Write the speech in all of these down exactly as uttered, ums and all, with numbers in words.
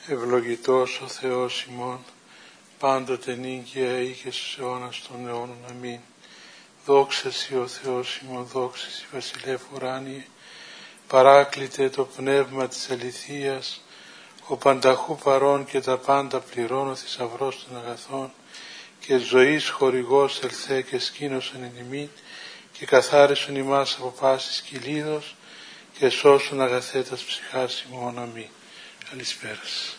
Ευλογητός ο Θεός ημών, πάντοτε νύγκαια ή και στους αιώνας των αιώνων. Αμήν. Δόξα Σοι ο Θεός ημών, δόξα Σοι βασιλεύ ουράνιε, παράκλητε το πνεύμα της αληθείας, ο πανταχού παρών και τα πάντα πληρώνω, ο θησαυρός των αγαθών και ζωής χορηγός ελθέ και σκήνωσον εν ημίν και καθάρισον ημάς από πάσης κυλίδος και σώσον αγαθέτας ψυχάς ημών. Αμήν. Καλησπέρα σας.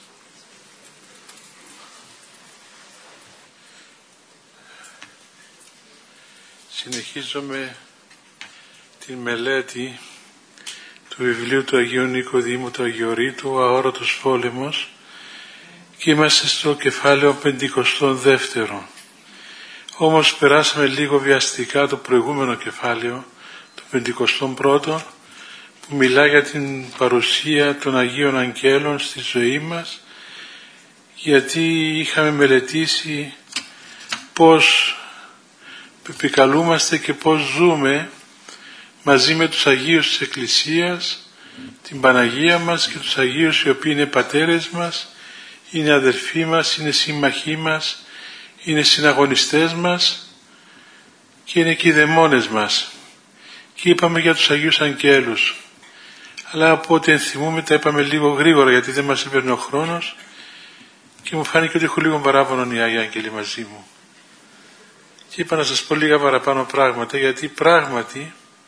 Συνεχίζουμε την μελέτη του βιβλίου του Αγίου Νικοδήμου του Αγιορείτου, ο Αόρατος Πόλεμος, και είμαστε στο κεφάλαιο πεντηκοστό δεύτερο. Όμως περάσαμε λίγο βιαστικά το προηγούμενο κεφάλαιο, το πεντηκοστό πρώτο, που μιλά για την παρουσία των Αγίων Αγγέλων στη ζωή μας, γιατί είχαμε μελετήσει πώς επικαλούμαστε και πώς ζούμε μαζί με τους Αγίους της Εκκλησίας, την Παναγία μας και τους Αγίους οι οποίοι είναι πατέρες μας, είναι αδερφοί μας, είναι σύμμαχοί μας, είναι συναγωνιστές μας και είναι και οι δαιμόνες μας. Και είπαμε για τους Αγίους Αγγέλους, αλλά από ό,τι ενθυμούμε τα είπαμε λίγο γρήγορα γιατί δεν μας έπαιρνε ο χρόνος και μου φάνηκε ότι έχω λίγο παράπονο οι Άγιοι Άγγελοι μαζί μου. Και είπα να σας πω λίγα παραπάνω πράγματα, γιατί πράγματι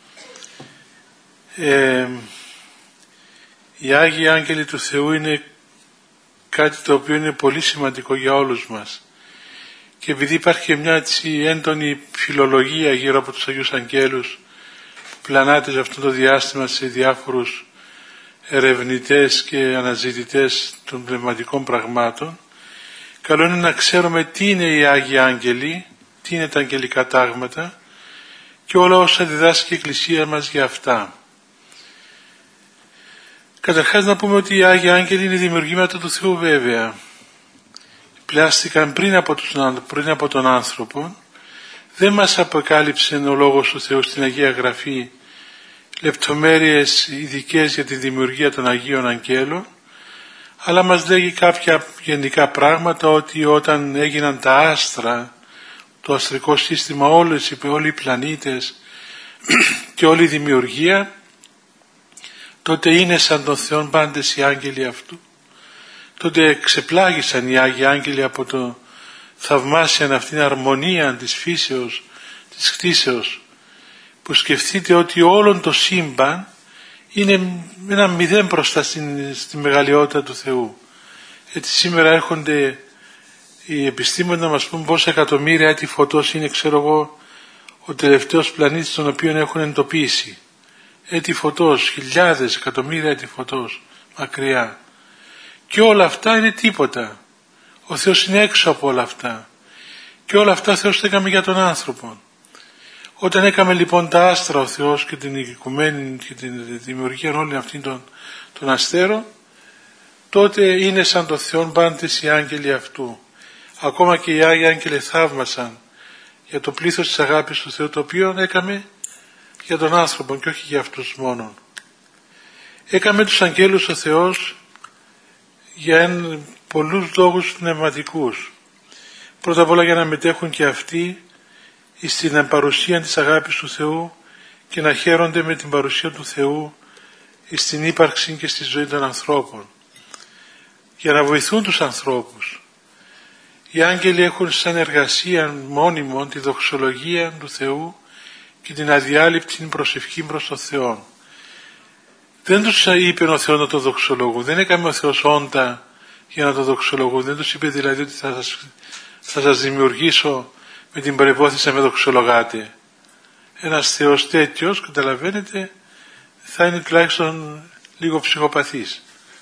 ε, οι Άγιοι Άγγελοι του Θεού είναι κάτι το οποίο είναι πολύ σημαντικό για όλους μας. Και επειδή υπάρχει μια έτσι έντονη φιλολογία γύρω από τους Αγίους Αγγέλους που πλανάται σε αυτό το διάστημα σε διάφορους ερευνητές και αναζητητές των πνευματικών πραγμάτων, καλό είναι να ξέρουμε τι είναι οι Άγιοι Άγγελοι, τι είναι τα αγγελικά τάγματα και όλα όσα διδάσκει η Εκκλησία μας για αυτά. Καταρχάς να πούμε ότι οι Άγιοι Άγγελοι είναι δημιουργήματα του Θεού βέβαια. Πλάστηκαν πριν από, τους, πριν από τον άνθρωπο. Δεν μας αποκάλυψε ο Λόγος του Θεού στην Αγία Γραφή λεπτομέρειες ειδικές για τη δημιουργία των Αγίων Αγγέλων, αλλά μας λέγει κάποια γενικά πράγματα, ότι όταν έγιναν τα άστρα, το αστρικό σύστημα, όλες, όλοι οι πλανήτες και όλη η δημιουργία, τότε είναι σαν τον Θεόν πάντες οι άγγελοι αυτού. Τότε ξεπλάγησαν οι Άγιοι Άγγελοι από το θαυμάσιαν αυτήν αρμονία της φύσεως, της κτήσεως, που σκεφτείτε ότι όλον το σύμπαν είναι ένα μηδέν μπροστά στην, στη μεγαλειότητα του Θεού. Έτσι σήμερα έρχονται οι επιστήμονες να μας πούν πόσα εκατομμύρια έτη φωτός είναι, ξέρω εγώ, ο τελευταίος πλανήτης τον οποίο έχουν εντοπίσει. Έτη φωτός, χιλιάδες, εκατομμύρια έτη φωτός, μακριά. Και όλα αυτά είναι τίποτα. Ο Θεός είναι έξω από όλα αυτά. Και όλα αυτά ο Θεός τα έκαμε για τον άνθρωπο. Όταν έκαμε λοιπόν τα άστρα ο Θεός και την οικουμένη και την δημιουργία όλων αυτήν των, των αστέρων, τότε είναι σαν τον Θεόν πάντες οι άγγελοι αυτού. Ακόμα και οι Άγιοι Άγγελοι θαύμασαν για το πλήθος της αγάπης του Θεού, το οποίο έκαμε για τον άνθρωπο και όχι για αυτούς μόνον. Έκαμε τους αγγέλους ο Θεός για εν, πολλούς λόγους πνευματικούς. Πρώτα απ' όλα για να μετέχουν και αυτοί στην παρουσία της αγάπης του Θεού και να χαίρονται με την παρουσία του Θεού στην ύπαρξη και στη ζωή των ανθρώπων. Για να βοηθούν τους ανθρώπους. Οι άγγελοι έχουν σαν εργασία μόνιμον τη δοξολογία του Θεού και την αδιάλειπτη προσευχή προς τον Θεό. Δεν τους είπε ο Θεός να το δοξολογούν, δεν έκαμε ο Θεός όντα για να το δοξολογούν, δεν τους είπε δηλαδή ότι θα σας, θα σας δημιουργήσω με την προϋπόθεση να με δοξολογάτε. Ένας Θεός τέτοιος, καταλαβαίνετε, θα είναι τουλάχιστον λίγο ψυχοπαθής,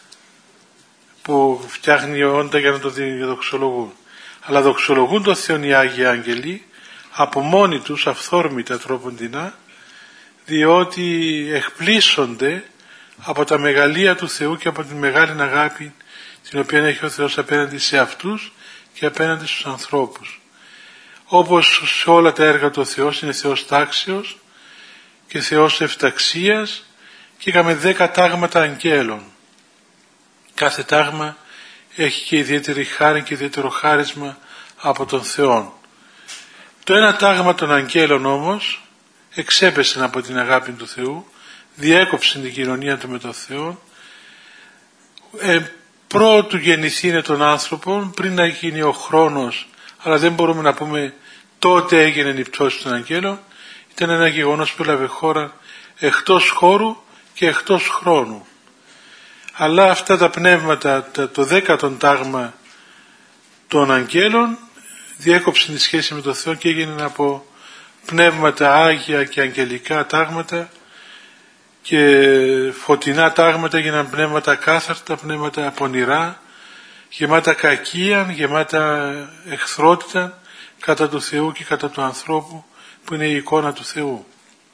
που φτιάχνει όντα για να το δοξολογούν. Αλλά δοξολογούν το Θεόν οι Άγιοι Άγγελοι από μόνοι τους, αυθόρμητα τρόποντινά, διότι εκπλήσονται από τα μεγαλεία του Θεού και από την μεγάλη αγάπη την οποία έχει ο Θεός απέναντι σε αυτούς και απέναντι στους ανθρώπους. Όπως σε όλα τα έργα του Θεός είναι Θεός τάξεως και Θεός ευταξίας, και είχαμε δέκα τάγματα αγγέλων. Κάθε τάγμα έχει και ιδιαίτερη χάρη και ιδιαίτερο χάρισμα από τον Θεό. Το ένα τάγμα των αγγέλων όμως εξέπεσε από την αγάπη του Θεού, διέκοψε την κοινωνία του με τον Θεό, ε, πρώτου γεννηθήνε των άνθρωπων, πριν να γίνει ο χρόνος, αλλά δεν μπορούμε να πούμε τότε έγινε η πτώση των αγγέλων. Ήταν ένα γεγονός που έλαβε χώρα εκτός χώρου και εκτός χρόνου. Αλλά αυτά τα πνεύματα, το δέκατον τάγμα των αγγέλων διέκοψε τη σχέση με τον Θεό και έγινε από πνεύματα άγια και αγγελικά τάγματα και φωτεινά τάγματα, έγιναν πνεύματα κάθαρτα, πνεύματα πονηρά, γεμάτα κακία, γεμάτα εχθρότητα κατά του Θεού και κατά του ανθρώπου που είναι η εικόνα του Θεού.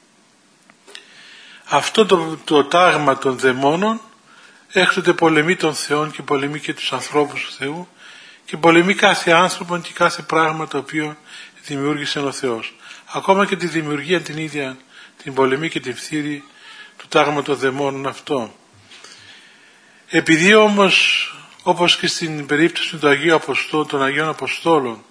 Αυτό το, το τάγμα των δαιμόνων έκτοτε πολεμεί τον Θεό και πολεμεί και τους ανθρώπους του Θεού και πολεμεί κάθε άνθρωπο και κάθε πράγμα το οποίο δημιούργησε ο Θεός. Ακόμα και τη δημιουργία την ίδια την πολεμεί και την φθείρει του τάγμα των δαιμόνων αυτό. Επειδή όμως, όπως και στην περίπτωση του Αγίου Αποστόλου, των Αγίων Αποστόλων,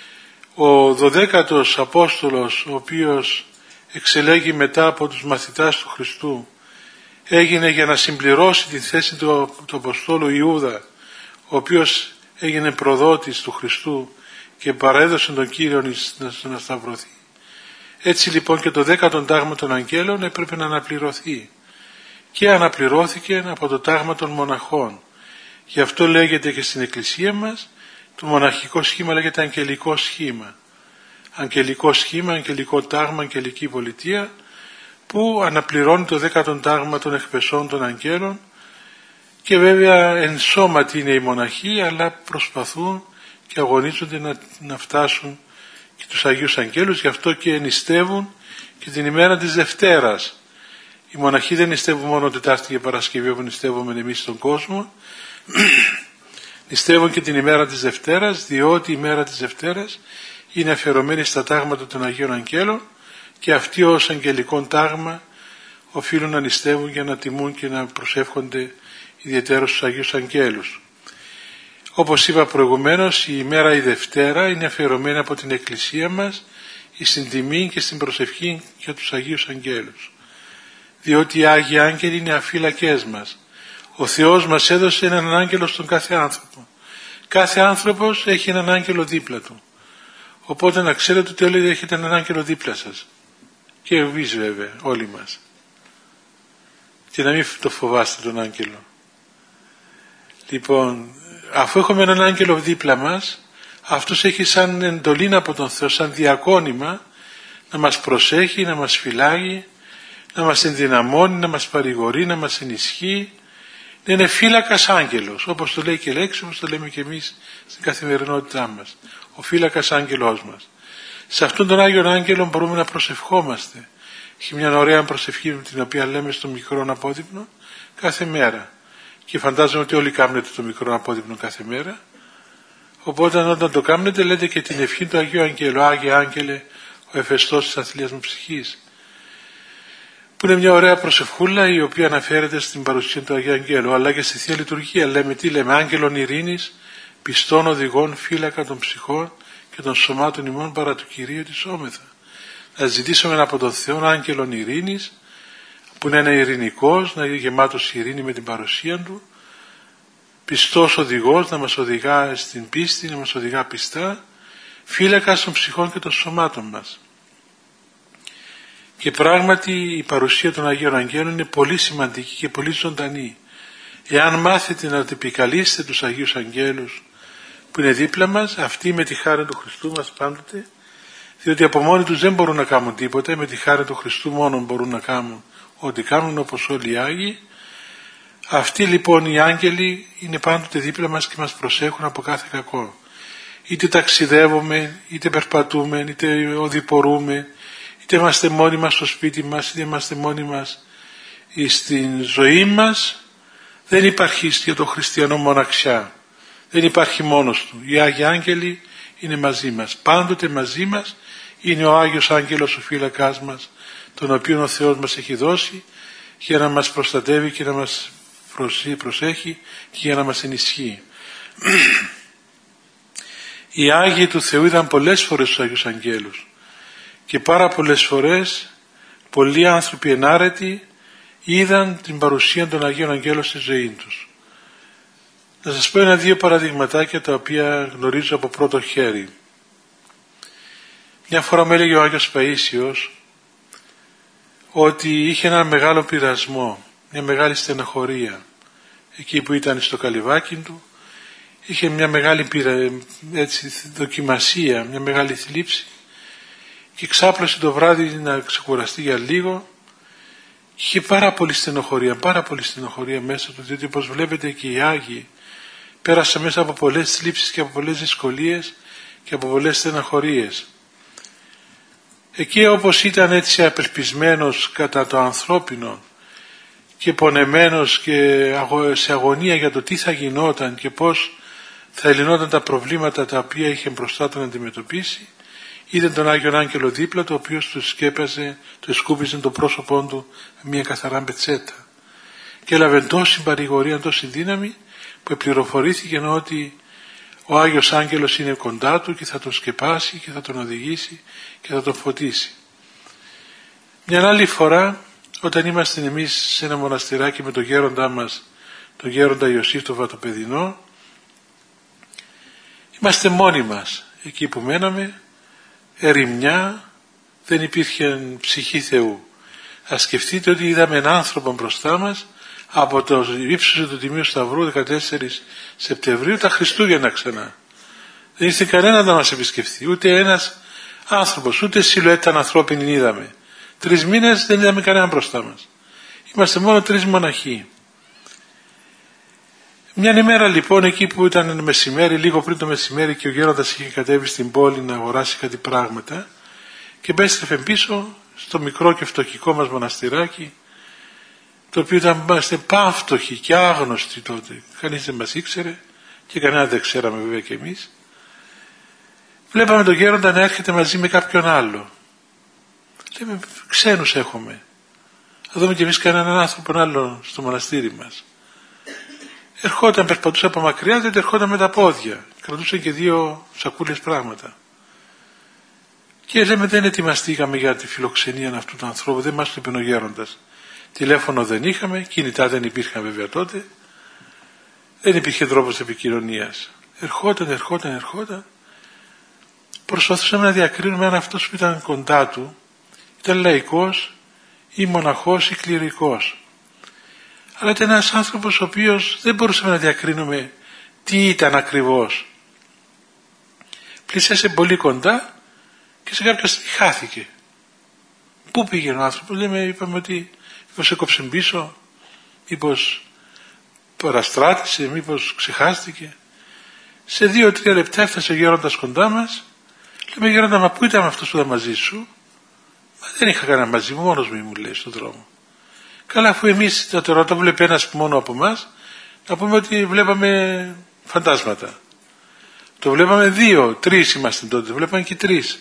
ο δωδέκατος Απόστολος, ο οποίος εξελέγει μετά από τους μαθητάς του Χριστού, έγινε για να συμπληρώσει τη θέση του, του Αποστόλου Ιούδα, ο οποίος έγινε προδότης του Χριστού και παρέδωσε τον Κύριο να σταυρωθεί. Έτσι λοιπόν και το δέκατον τάγμα των αγγέλων έπρεπε να αναπληρωθεί και αναπληρώθηκε από το τάγμα των μοναχών. Γι' αυτό λέγεται και στην Εκκλησία μας το μοναχικό σχήμα λέγεται αγγελικό σχήμα. Αγγελικό σχήμα, αγγελικό τάγμα, αγγελική πολιτεία, που αναπληρώνει το δέκατον τάγμα των εκπεσών των αγγέλων και βέβαια εν σώματι είναι οι μοναχοί, αλλά προσπαθούν και αγωνίζονται να, να φτάσουν και τους Αγίους Αγγέλους, γι' αυτό και νηστεύουν και την ημέρα της Δευτέρας. Οι μοναχοί δεν νηστεύουν μόνο Τετάρτη και Παρασκευή όπου νηστεύουμε εμείς στον κόσμο, νηστεύουν και την ημέρα της Δευτέρας, διότι η ημέρα της Δευτέρας είναι αφιερωμένη στα τάγματα των Αγίων Αγγέλων και αυτοί ως αγγελικό τάγμα οφείλουν να νηστεύουν για να τιμούν και να προσεύχονται ιδιαιτέρως στους Αγίους Αγγέλους. Όπως είπα προηγουμένως, η ημέρα η Δευτέρα είναι αφιερωμένη από την Εκκλησία μας στην τιμή και στην προσευχή για τους Αγίους Αγγέλους. Διότι οι Άγιοι Άγγελοι είναι αφύλακές μας. Ο Θεός μας έδωσε έναν άγγελο στον κάθε άνθρωπο. Κάθε άνθρωπος έχει έναν άγγελο δίπλα του. Οπότε να ξέρετε ότι όλοι έχετε έναν άγγελο δίπλα σας. Και εμείς βέβαια, όλοι μας. Και να μην το φοβάστε τον άγγελο. Λοιπόν, αφού έχουμε έναν άγγελο δίπλα μας, αυτός έχει σαν εντολή από τον Θεό, σαν διακόνημα, να μας προσέχει, να μας φυλάγει, να μας ενδυναμώνει, να μας παρηγορεί, να μας ενισχύει. Είναι φύλακας άγγελος, όπως το λέει και η λέξη, όπως το λέμε και εμείς στην καθημερινότητά μας. Ο φύλακας άγγελός μας. Σε αυτόν τον Άγιον Άγγελο μπορούμε να προσευχόμαστε. Έχει μια ωραία προσευχή την οποία λέμε στο μικρό απόδειπνο κάθε μέρα. Και φαντάζομαι ότι όλοι κάνετε το μικρό απόδειπνο κάθε μέρα. Οπότε όταν το κάνετε λέτε και την ευχή του Αγίου Αγγέλου. Άγιε Άγγελε, ο εφεστός της αθλίας μου ψυχής. Που είναι μια ωραία προσευχούλα η οποία αναφέρεται στην παρουσία του Αγίου Αγγέλου. Αλλά και στη Θεία Λειτουργία λέμε τι λέμε. Άγγελον ειρήνης, πιστών οδηγών, φύλακα των ψυχών και των σωμάτων ημών παρά του Κυρίου της όμεθα. Να ζητήσουμε από τον Θεό άγγελον ειρήνης, που να είναι ειρηνικός, να είναι γεμάτος ειρήνη με την παρουσία του, πιστός οδηγός, να μας οδηγά στην πίστη, να μας οδηγά πιστά, φύλακας των ψυχών και των σωμάτων μας. Και πράγματι η παρουσία των Αγίων Αγγέλων είναι πολύ σημαντική και πολύ ζωντανή. Εάν μάθετε να επικαλείστε τους Αγίους Αγγέλους που είναι δίπλα μας, αυτοί με τη χάρη του Χριστού μας πάντοτε, διότι από μόνοι τους δεν μπορούν να κάνουν τίποτα, με τη χάρη του Χριστού μόνο μπορούν να κάνουν ό,τι κάνουν όπως όλοι οι Άγιοι. Αυτοί λοιπόν οι άγγελοι είναι πάντοτε δίπλα μας και μας προσέχουν από κάθε κακό. Είτε ταξιδεύουμε, είτε περπατούμε, είτε οδηπορούμε, είτε είμαστε μόνοι μας στο σπίτι μας, είτε είμαστε μόνοι μας στην ζωή μας, δεν υπάρχει για τον χριστιανό μοναξιά. Δεν υπάρχει μόνος του. Οι Άγιοι Άγγελοι είναι μαζί μας. Πάντοτε μαζί μας είναι ο Άγιος Άγγελος ο φύλακάς μας, τον οποίο ο Θεός μας έχει δώσει για να μας προστατεύει και να μας προσέχει και για να μας ενισχύει. Οι Άγιοι του Θεού είδαν πολλές φορές τους Άγιους Αγγέλους και πάρα πολλές φορές πολλοί άνθρωποι ενάρετοι είδαν την παρουσία των Αγίων Αγγέλων στη ζωή τους. Να σας πω ένα-δύο παραδειγματάκια τα οποία γνωρίζω από πρώτο χέρι. Μια φορά μου έλεγε ο Άγιος Παΐσιος ότι είχε ένα μεγάλο πειρασμό, μια μεγάλη στεναχωρία. Εκεί που ήταν στο καλυβάκι του είχε μια μεγάλη πειρα, έτσι, δοκιμασία, μια μεγάλη θλίψη και ξάπλωσε το βράδυ να ξεκουραστεί για λίγο. Είχε πάρα πολύ στενοχωρία, πάρα πολύ στενοχωρία μέσα του, διότι όπως βλέπετε και οι Άγιοι πέρασαν μέσα από πολλές θλίψεις και από πολλές δυσκολίες και από πολλές στεναχωρίες. Εκεί όπως ήταν έτσι απελπισμένος κατά το ανθρώπινο και πονεμένος και σε αγωνία για το τι θα γινόταν και πώς θα λυνόταν τα προβλήματα τα οποία είχε μπροστά του να αντιμετωπίσει, είδε τον Άγιον Άγγελο δίπλα του, ο οποίος του σκέπαζε, του σκούπιζε το πρόσωπό του με μια καθαρά πετσέτα. Και έλαβε τόση παρηγορία, τόση δύναμη που πληροφορήθηκε ότι ο Άγιος Άγγελος είναι κοντά του και θα τον σκεπάσει και θα τον οδηγήσει και θα τον φωτίσει. Μια άλλη φορά, όταν ήμασταν εμείς σε ένα μοναστηράκι με τον γέροντά μας, τον γέροντα Ιωσήφ το Βατοπεδινό, είμαστε μόνοι μας εκεί που μέναμε, ερημιά, δεν υπήρχε ψυχή Θεού. Ας σκεφτείτε ότι είδαμε έναν άνθρωπο μπροστά μας από το ύψος του Τιμίου Σταυρού δεκατέσσερις Σεπτεμβρίου τα Χριστούγεννα ξανά. Δεν ήρθε κανένα να μας επισκεφθεί, ούτε ένας άνθρωπος, ούτε σιλουέτα ανθρώπινη είδαμε. Τρεις μήνες δεν είδαμε κανένα μπροστά μας. Είμαστε μόνο τρεις μοναχοί. Μια ημέρα λοιπόν, εκεί που ήταν μεσημέρι, λίγο πριν το μεσημέρι, και ο γέροντας είχε κατέβει στην πόλη να αγοράσει κάτι πράγματα και επέστρεφε πίσω στο μικρό και φτωχικό μας μοναστηράκι, το οποίο ήταν, είμαστε πάφτωχοι και άγνωστοι τότε. Κανείς δεν μας ήξερε και κανένα δεν ξέραμε βέβαια και εμείς. Βλέπαμε τον γέροντα να έρχεται μαζί με κάποιον άλλο. Λέμε, ξένους έχουμε. Θα δούμε και εμείς κανέναν άνθρωπο άλλο στο μοναστήρι μας. Ερχόταν, περπατούσε από μακριά, δεν ερχόταν με τα πόδια. Κρατούσε και δύο σακούλες πράγματα. Και λέμε, δεν ετοιμαστήκαμε για τη φιλοξενία αυτού του ανθρώπου, δεν μας το είπε ο γέροντας. Τηλέφωνο δεν είχαμε, κινητά δεν υπήρχαν βέβαια τότε. Δεν υπήρχε τρόπος επικοινωνίας. Ερχόταν, ερχόταν, ερχόταν. Προσπαθούσαμε να διακρίνουμε αν αυτός που ήταν κοντά του ήταν λαϊκός ή μοναχός ή κληρικός. Αλλά ήταν ένας άνθρωπος ο οποίος δεν μπορούσαμε να διακρίνουμε τι ήταν ακριβώς. Πλησίασε πολύ κοντά και σε κάποια στιγμή χάθηκε. Πού πήγε ο άνθρωπος? Λέμε, είπαμε ότι μήπως έκοψε πίσω, μήπως παραστράτησε, μήπως ξεχάστηκε. Σε δύο-τρία λεπτά έφτασε ο γέροντας κοντά μας. Λέμε, γέροντα, μα πού ήταν αυτός που ήταν μαζί σου? Μα δεν είχα κανένα μαζί μου, μόνος μου, μου λέει, στον δρόμο. Καλά, αφού εμείς τώρα το βλέπει ένας μόνο από εμάς, να πούμε ότι βλέπαμε φαντάσματα. Το βλέπαμε δύο, τρεις είμαστε τότε, το βλέπαμε και τρεις.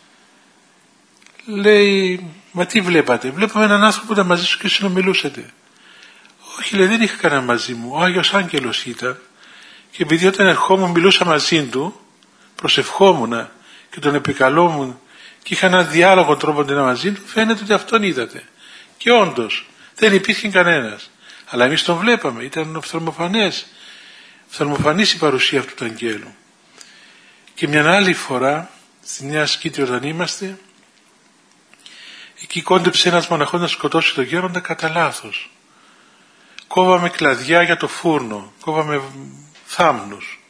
Λέει, μα τι βλέπατε? Βλέπαμε έναν άνθρωπο που ήταν μαζί σου και συνομιλούσατε. Όχι, λέει, δεν είχα κανένα μαζί μου. Ο Άγιος Άγγελος ήταν. Και επειδή όταν ερχόμουν μιλούσα μαζί του, προσευχόμουν και τον επικαλόμουν και είχα ένα διάλογο τρόπο να μαζί του, φαίνεται ότι αυτόν είδατε. Και όντως δεν υπήρχε κανένας. Αλλά εμείς τον βλέπαμε, ήταν οφθαλμοφανές. Οφθαλμοφανής η παρουσία αυτού του αγγέλου. Και μια άλλη φορά, στη Νέα Σκήτη όταν είμαστε, εκεί κόντεψε ένας μοναχός να σκοτώσει τον γέροντα κατά λάθος. Κόβαμε κλαδιά για το φούρνο, κόβαμε θάμνους.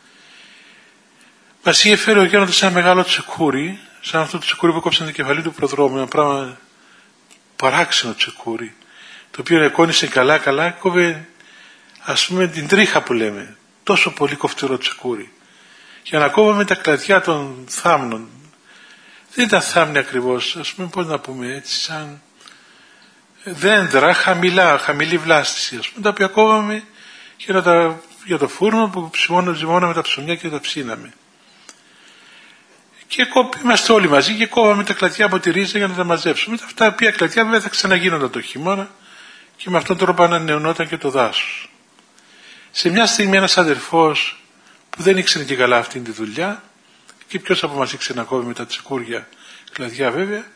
Μας είχε φέρει ο γέροντας ένα μεγάλο τσεκούρι, σαν αυτό το τσεκούρι που κόψαν την κεφαλή του προδρόμου, ένα πράγμα παράξενο τσεκούρι, το οποίο εκόνησε καλά καλά, κόβε ας πούμε την τρίχα που λέμε, τόσο πολύ κοφτερό τσεκούρι, για να κόβαμε τα κλαδιά των θάμνων. Δεν ήταν θάμνη ακριβώς, ας πούμε, πώς να πούμε, έτσι σαν δέντρα χαμηλά, χαμηλή βλάστηση, ας πούμε, τα οποία κόβαμε για, να τα, για το φούρνο που ζυμώναμε τα ψωμιά και τα ψήναμε. Και είμαστε όλοι μαζί και κόβαμε τα κλαδιά από τη ρίζα για να τα μαζέψουμε. Αυτά τα κλαδιά βέβαια θα ξαναγίνονταν το χειμώνα και με αυτόν τον τρόπο ανανεωνόταν και το δάσος. Σε μια στιγμή ένας αδερφός που δεν ήξερε και καλά αυτή τη δουλειά, και ποιος από μας ήξερε ακόμη με τα τσεκούρια, κλαδιά βέβαια,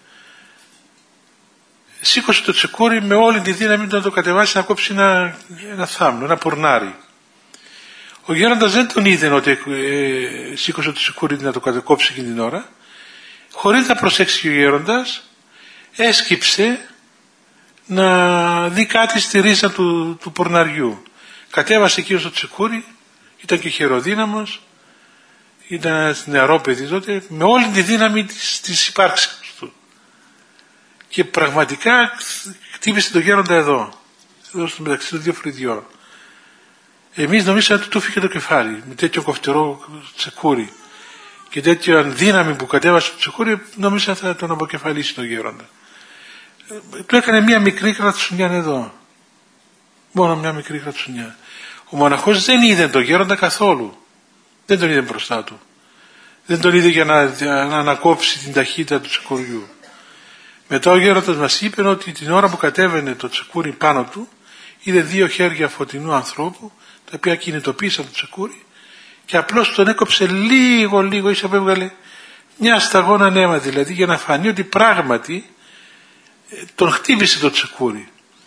σήκωσε το τσεκούρι με όλη τη δύναμη του να το κατεβάσει, να κόψει ένα, ένα θάμνο, ένα πουρνάρι. Ο γέροντας δεν τον είδε ότι ε, σήκωσε το τσεκούρι να το κατεκόψει εκείνη την ώρα. Χωρίς να προσέξει ο γέροντας, έσκυψε να δει κάτι στη ρίζα του, του πουρναριού. Κατέβασε εκεί στο τσεκούρι, ήταν και χεροδύναμος, ήταν ένας νεαρό παιδί τότε, με όλη τη δύναμη της, της υπάρξης του. Και πραγματικά χτύπησε τον γέροντα εδώ, εδώ στο μεταξύ των δύο φρυδιών. Εμείς νομίζαμε ότι του φύγε το κεφάλι, με τέτοιο κοφτερό τσεκούρι και τέτοια δύναμη που κατέβασε το τσεκούρι, νομίζαμε θα τον αποκεφαλίσει τον γέροντα. Ε, του έκανε μια μικρή κρατσουνιά εδώ. Μόνο μια μικρή κρατσουνιά. Ο μοναχός δεν είδε τον γέροντα καθόλου. Δεν τον είδε μπροστά του. Δεν τον είδε για να, για να ανακόψει την ταχύτητα του τσεκουριού. Μετά ο γέροντας μας είπε ότι την ώρα που κατέβαινε το τσεκούρι πάνω του, είδε δύο χέρια φωτεινού ανθρώπου, τα οποία κινητοποίησαν το τσεκούρι και απλώς τον έκοψε λίγο λίγο, ίσα που έβγαλε μια σταγόνα νέμα, δηλαδή για να φανεί ότι πράγματι τον χτύπησε το τσεκούρι.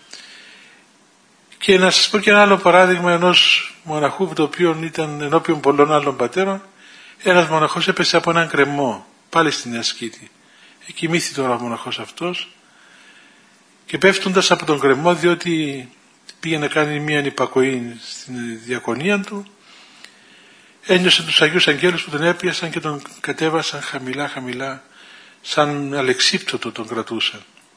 Και να σας πω και ένα άλλο παράδειγμα ενός μοναχού, το οποίο ήταν ενώπιον πολλών άλλων πατέρων. Ένας μοναχός έπεσε από έναν κρεμό, πάλι στην ασκήτη. Εκοιμήθη τώρα ο μοναχός αυτός και πέφτοντας από τον κρεμό, διότι πήγε να κάνει μια ανυπακοή στην διακονία του, ένιωσε τους Αγίους Αγγέλους που τον έπιασαν και τον κατέβασαν χαμηλά χαμηλά, σαν αλεξίπτωτο τον κρατούσαν.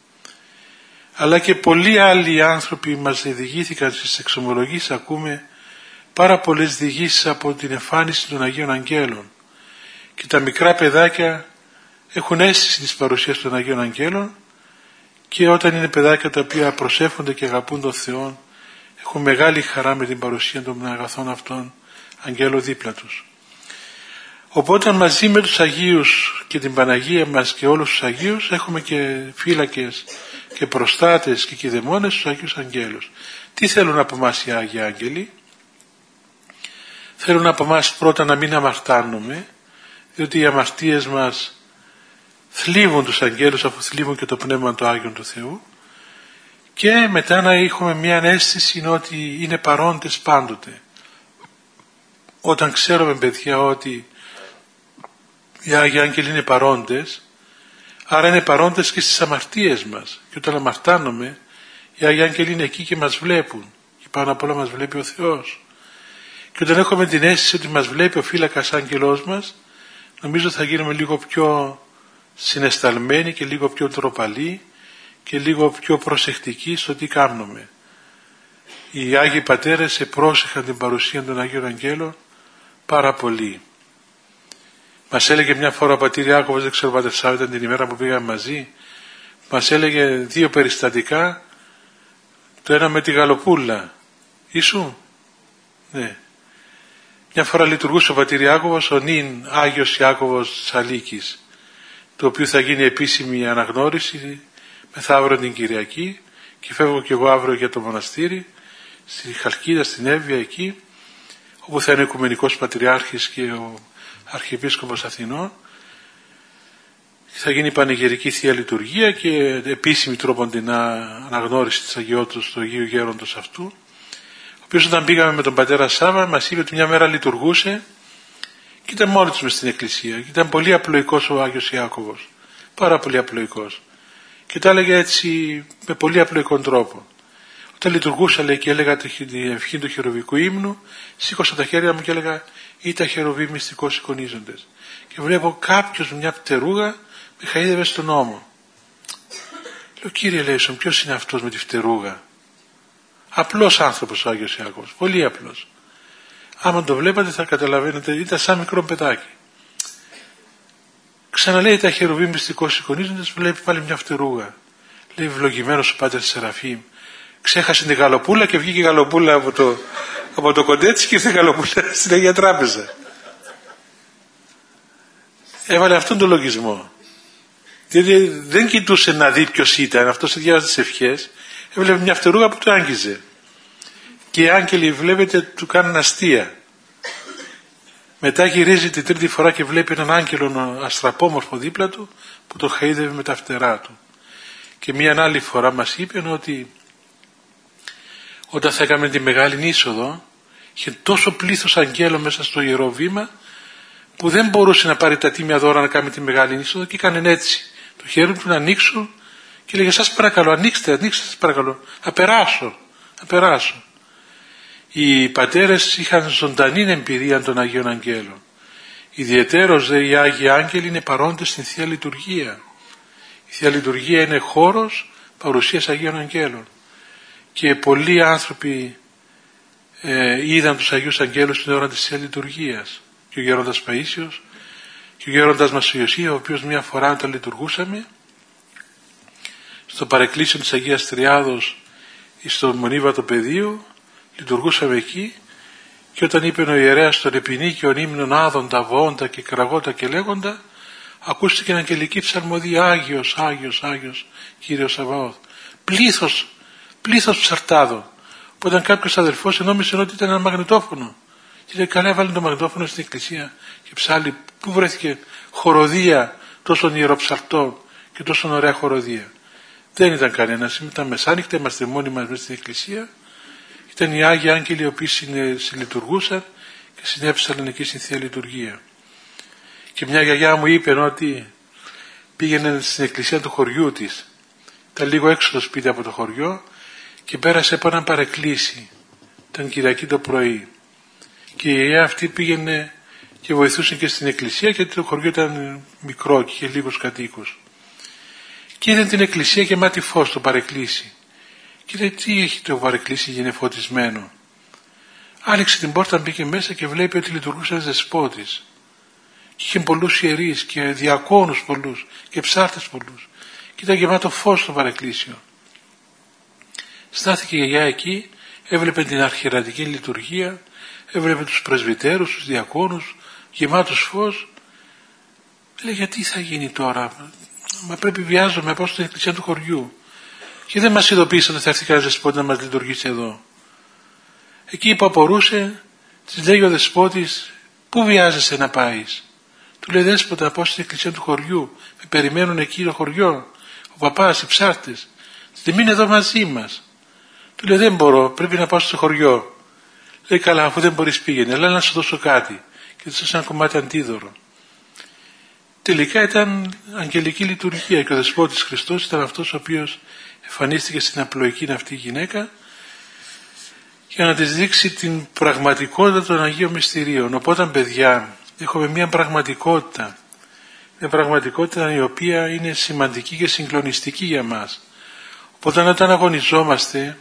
Αλλά και πολλοί άλλοι άνθρωποι μας διηγήθηκαν στις εξομολογίες, ακούμε πάρα πολλές διηγήσεις από την εμφάνιση των Αγίων Αγγέλων, και τα μικρά παιδάκια έχουν αίσθηση της παρουσίας των Αγίων Αγγέλων, και όταν είναι παιδάκια τα οποία προσεύχονται και αγαπούν τον Θεό, έχουν μεγάλη χαρά με την παρουσία των αγαθών αυτών αγγέλων δίπλα τους. Οπότε μαζί με τους Αγίους και την Παναγία μας και όλους τους Αγίους έχουμε και φύλακες και προστάτες και κηδεμόνες στους Αγίους Αγγέλους. Τι θέλουν από εμάς οι Άγιοι Άγγελοι? Θέλουν από εμάς πρώτα να μην αμαρτάνουμε, διότι οι αμαρτίες μας θλίβουν τους αγγέλους αφού θλίβουν και το Πνεύμα του Άγιον του Θεού, και μετά να έχουμε μια αίσθηση ότι είναι παρόντες πάντοτε. Όταν ξέρουμε, παιδιά, ότι οι Άγιοι Άγγελοι είναι παρόντες, άρα είναι παρόντες και στις αμαρτίες μας, και όταν αμαρτάνουμε οι Άγιοι Άγγελοι είναι εκεί και μας βλέπουν, και πάνω απ' όλα μας βλέπει ο Θεός. Και όταν έχουμε την αίσθηση ότι μας βλέπει ο φύλακας άγγελός μας, νομίζω θα γίνουμε λίγο πιο συναισθαλμένοι και λίγο πιο ντροπαλοί και λίγο πιο προσεκτικοί στο τι κάνουμε. Οι Άγιοι Πατέρες επρόσεχαν την παρουσία των Αγίων Αγγέλων πάρα πολύ. Μας έλεγε μια φορά ο πατήρ Ιάκωβος, δεν ξέρω πατέρ Σάββα, ήταν την ημέρα που πήγαμε μαζί, μας έλεγε δύο περιστατικά, το ένα με τη γαλοπούλα. Ήσου? Ναι. Μια φορά λειτουργούσε ο πατήρ Ιάκωβος, ο νυν Άγιος Ιάκωβος Σαλίκης, του οποίου θα γίνει επίσημη αναγνώριση μεθαύριο την Κυριακή, και φεύγω και εγώ αύριο για το μοναστήρι στη Χαλκίδα, στην Εύβοια εκεί, όπου θα είναι ο Οικουμενικός Πατριάρχης και ο Αρχιεπίσκοπος Αθηνών. Θα γίνει πανηγυρική Θεία Λειτουργία και επίσημη τρόποντινά αναγνώριση της αγιότητας του Αγίου Γέροντος αυτού, ο οποίος όταν πήγαμε με τον πατέρα Σάββα μας είπε ότι μια μέρα λειτουργούσε και ήταν μόνος μες στην εκκλησία, και ήταν πολύ απλοϊκός ο Άγιος Ιάκωβος, πάρα πολύ απλοϊκός, και τα έλεγε έτσι με πολύ απλοϊκόν τρόπο. Όταν λειτουργούσα, λέει, και έλεγα την ευχή του χερουβικού ύμνου, σήκωσα τα χέρια μου και έλεγα ή τα χερουβοί μυστικώς εικονίζοντες, και βλέπω κάποιος με μια φτερούγα με χαΐδευε στον ώμο. Λέω, κύριε Λέησον, ποιος είναι αυτός με τη φτερούγα? Απλός άνθρωπος ο Άγιος Ιάκωβος, πολύ απλός. Άμα το βλέπατε θα καταλαβαίνετε, ήταν σαν μικρό παιδάκι. Ξαναλέει τα χερουβοί μυστικώς εικονίζοντες, βλέπει πάλι μια φτερούγα. Λέει, ευλογημένος ο Πάτερ Σεραφείμ. Ξέχασε την γαλοπούλα και βγήκε η γαλοπούλα από το, από το κοντέτσι και ήρθε η γαλοπούλα στην Αγία Τράπεζα. Έβαλε αυτόν τον λογισμό. Δηλαδή δεν κοιτούσε να δει ποιος ήταν, αυτός διάβαζε τις ευχές, έβλεπε μια φτερούγα που του άγγιζε. Και οι άγγελοι, βλέπετε, του κάνουν αστεία. Μετά γυρίζει την τρίτη φορά και βλέπει έναν άγγελο αστραπόμορφο δίπλα του που τον χαΐδευε με τα φτερά του. Και μια άλλη φορά μας είπε ότι όταν θα έκαμε τη μεγάλη είσοδο είχε τόσο πλήθος αγγέλων μέσα στο ιερό βήμα που δεν μπορούσε να πάρει τα τίμια δώρα να κάνει τη μεγάλη είσοδο και έκανε έτσι το χέρι του να ανοίξουν και λέγε σας παρακαλώ ανοίξτε, ανοίξτε σας παρακαλώ, να περάσω, να περάσω. Οι πατέρες είχαν ζωντανή εμπειρία των Αγίων Αγγέλων. Ιδιαιτέρως δε οι Άγιοι Άγγελοι είναι παρόντες στην Θεία Λειτουργία. Η Θεία Λειτουργία είναι χώρος παρουσίας Αγίων Αγγέλων. Και πολλοί άνθρωποι ε, είδαν τους Αγίους Αγγέλους την ώρα της Θείας Λειτουργίας. Και ο Γέροντας Παΐσιος και ο Γέροντας Μασιωσία, ο οποίος μια φορά όταν λειτουργούσαμε στο παρεκκλήσιο της Αγίας Τριάδος στο Μονίβατο Πεδίο, λειτουργούσαμε εκεί και όταν είπε ο ιερέας στον επινίκιον ύμνων άδοντα, βοόντα και κραγότα και λέγοντα, ακούστηκε μια αγγελική ψαλμοδία Άγιος, Άγιος, Άγιος Κύριος Σαβαώθ. Πλήθος, πλήθος ψαρτάδων. Όταν κάποιος αδελφός νόμιζε ότι ήταν ένα μαγνητόφωνο. Και λέει καλά έβαλε το μαγνητόφωνο στην εκκλησία και ψάλει. Πού βρέθηκε χοροδία τόσων ιεροψαρτών και τόσο ωραία χοροδία. Δεν ήταν κανένας. Ήταν μεσάνυχτα, είμαστε μόνοι μας μέσα στην εκκλησία. Ήταν οι Άγιοι Άγγελοι οι οποίοι συλλειτουργούσαν και συνέβησαν εκεί στην Θεία Λειτουργία. Και μια γιαγιά μου είπε ότι πήγαινε στην εκκλησία του χωριού της. Ήταν λίγο έξω το σπίτι από το χωριό και πέρασε από έναν παρεκκλήσι. Ήταν Κυριακή το πρωί. Και η γιαγιά αυτή πήγαινε και βοηθούσε και στην εκκλησία γιατί το χωριό ήταν μικρό και είχε λίγους κατοίκους. Και είδε την εκκλησία γεμάτη φως το παρεκκλήσι. Και λέει τι έχει το παρεκκλήσι γίνει φωτισμένο. Άνοιξε την πόρτα, μπήκε μέσα και βλέπει ότι λειτουργούσε ένας δεσπότης. Και είχε πολλούς ιερείς και διακόνους πολλούς και ψάρτες πολλούς. Και ήταν γεμάτο φως στο παρεκκλήσιο. Στάθηκε η γιαγιά εκεί, έβλεπε την αρχιερατική λειτουργία, έβλεπε τους πρεσβυτέρους, τους διακόνους, γεμάτος φως. Λέει γιατί θα γίνει τώρα, μα πρέπει βιάζομαι να πάω στην εκκλησία του χωριού. Και δεν μας ειδοποίησαν ότι θα έρθει κανένας δεσπότης να μας λειτουργήσει εδώ. Εκεί που απορούσε, της λέει ο δεσπότης, πού βιάζεσαι να πάεις. Του λέει δέσποτα να πάω στην εκκλησία του χωριού, με περιμένουν εκεί το χωριό, ο παπάς, οι ψάρτες. Τη μείνε εδώ μαζί μας. Του λέει δεν μπορώ, πρέπει να πάω στο χωριό. Λέει καλά, αφού δεν μπορείς πήγαινε, αλλά να σου δώσω κάτι. Και του δώσε ένα κομμάτι αντίδωρο. Τελικά ήταν αγγελική λειτουργία και ο δεσπότης Χριστός ήταν αυτός ο οποίος εμφανίστηκε στην απλοϊκή αυτή γυναίκα για να της δείξει την πραγματικότητα των Αγίων Μυστηρίων. Οπότε παιδιά έχουμε μια πραγματικότητα, μια πραγματικότητα η οποία είναι σημαντική και συγκλονιστική για μας. Οπότε όταν αγωνιζόμαστε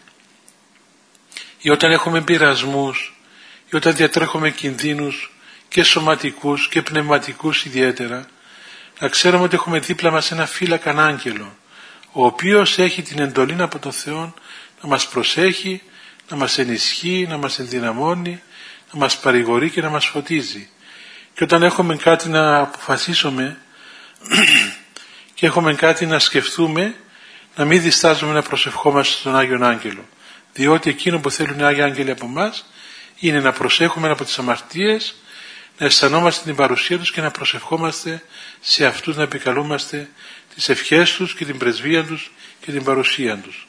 ή όταν έχουμε πειρασμούς ή όταν διατρέχουμε κινδύνους και σωματικούς και πνευματικούς ιδιαίτερα, να ξέρουμε ότι έχουμε δίπλα μας ένα φύλακαν άγγελο, ο οποίος έχει την εντολή από τον Θεό να μας προσέχει, να μας ενισχύει, να μας ενδυναμώνει, να μας παρηγορεί και να μας φωτίζει. Και όταν έχουμε κάτι να αποφασίσουμε και έχουμε κάτι να σκεφτούμε, να μην διστάζουμε να προσευχόμαστε στον Άγιον Άγγελο. Διότι εκείνο που θέλουν οι Άγιοι Άγγελοι από εμάς είναι να προσέχουμε από τις αμαρτίες, να αισθανόμαστε την παρουσία τους και να προσευχόμαστε σε αυτούς, να επικαλούμαστε τις ευχές τους και την πρεσβεία τους και την παρουσία τους.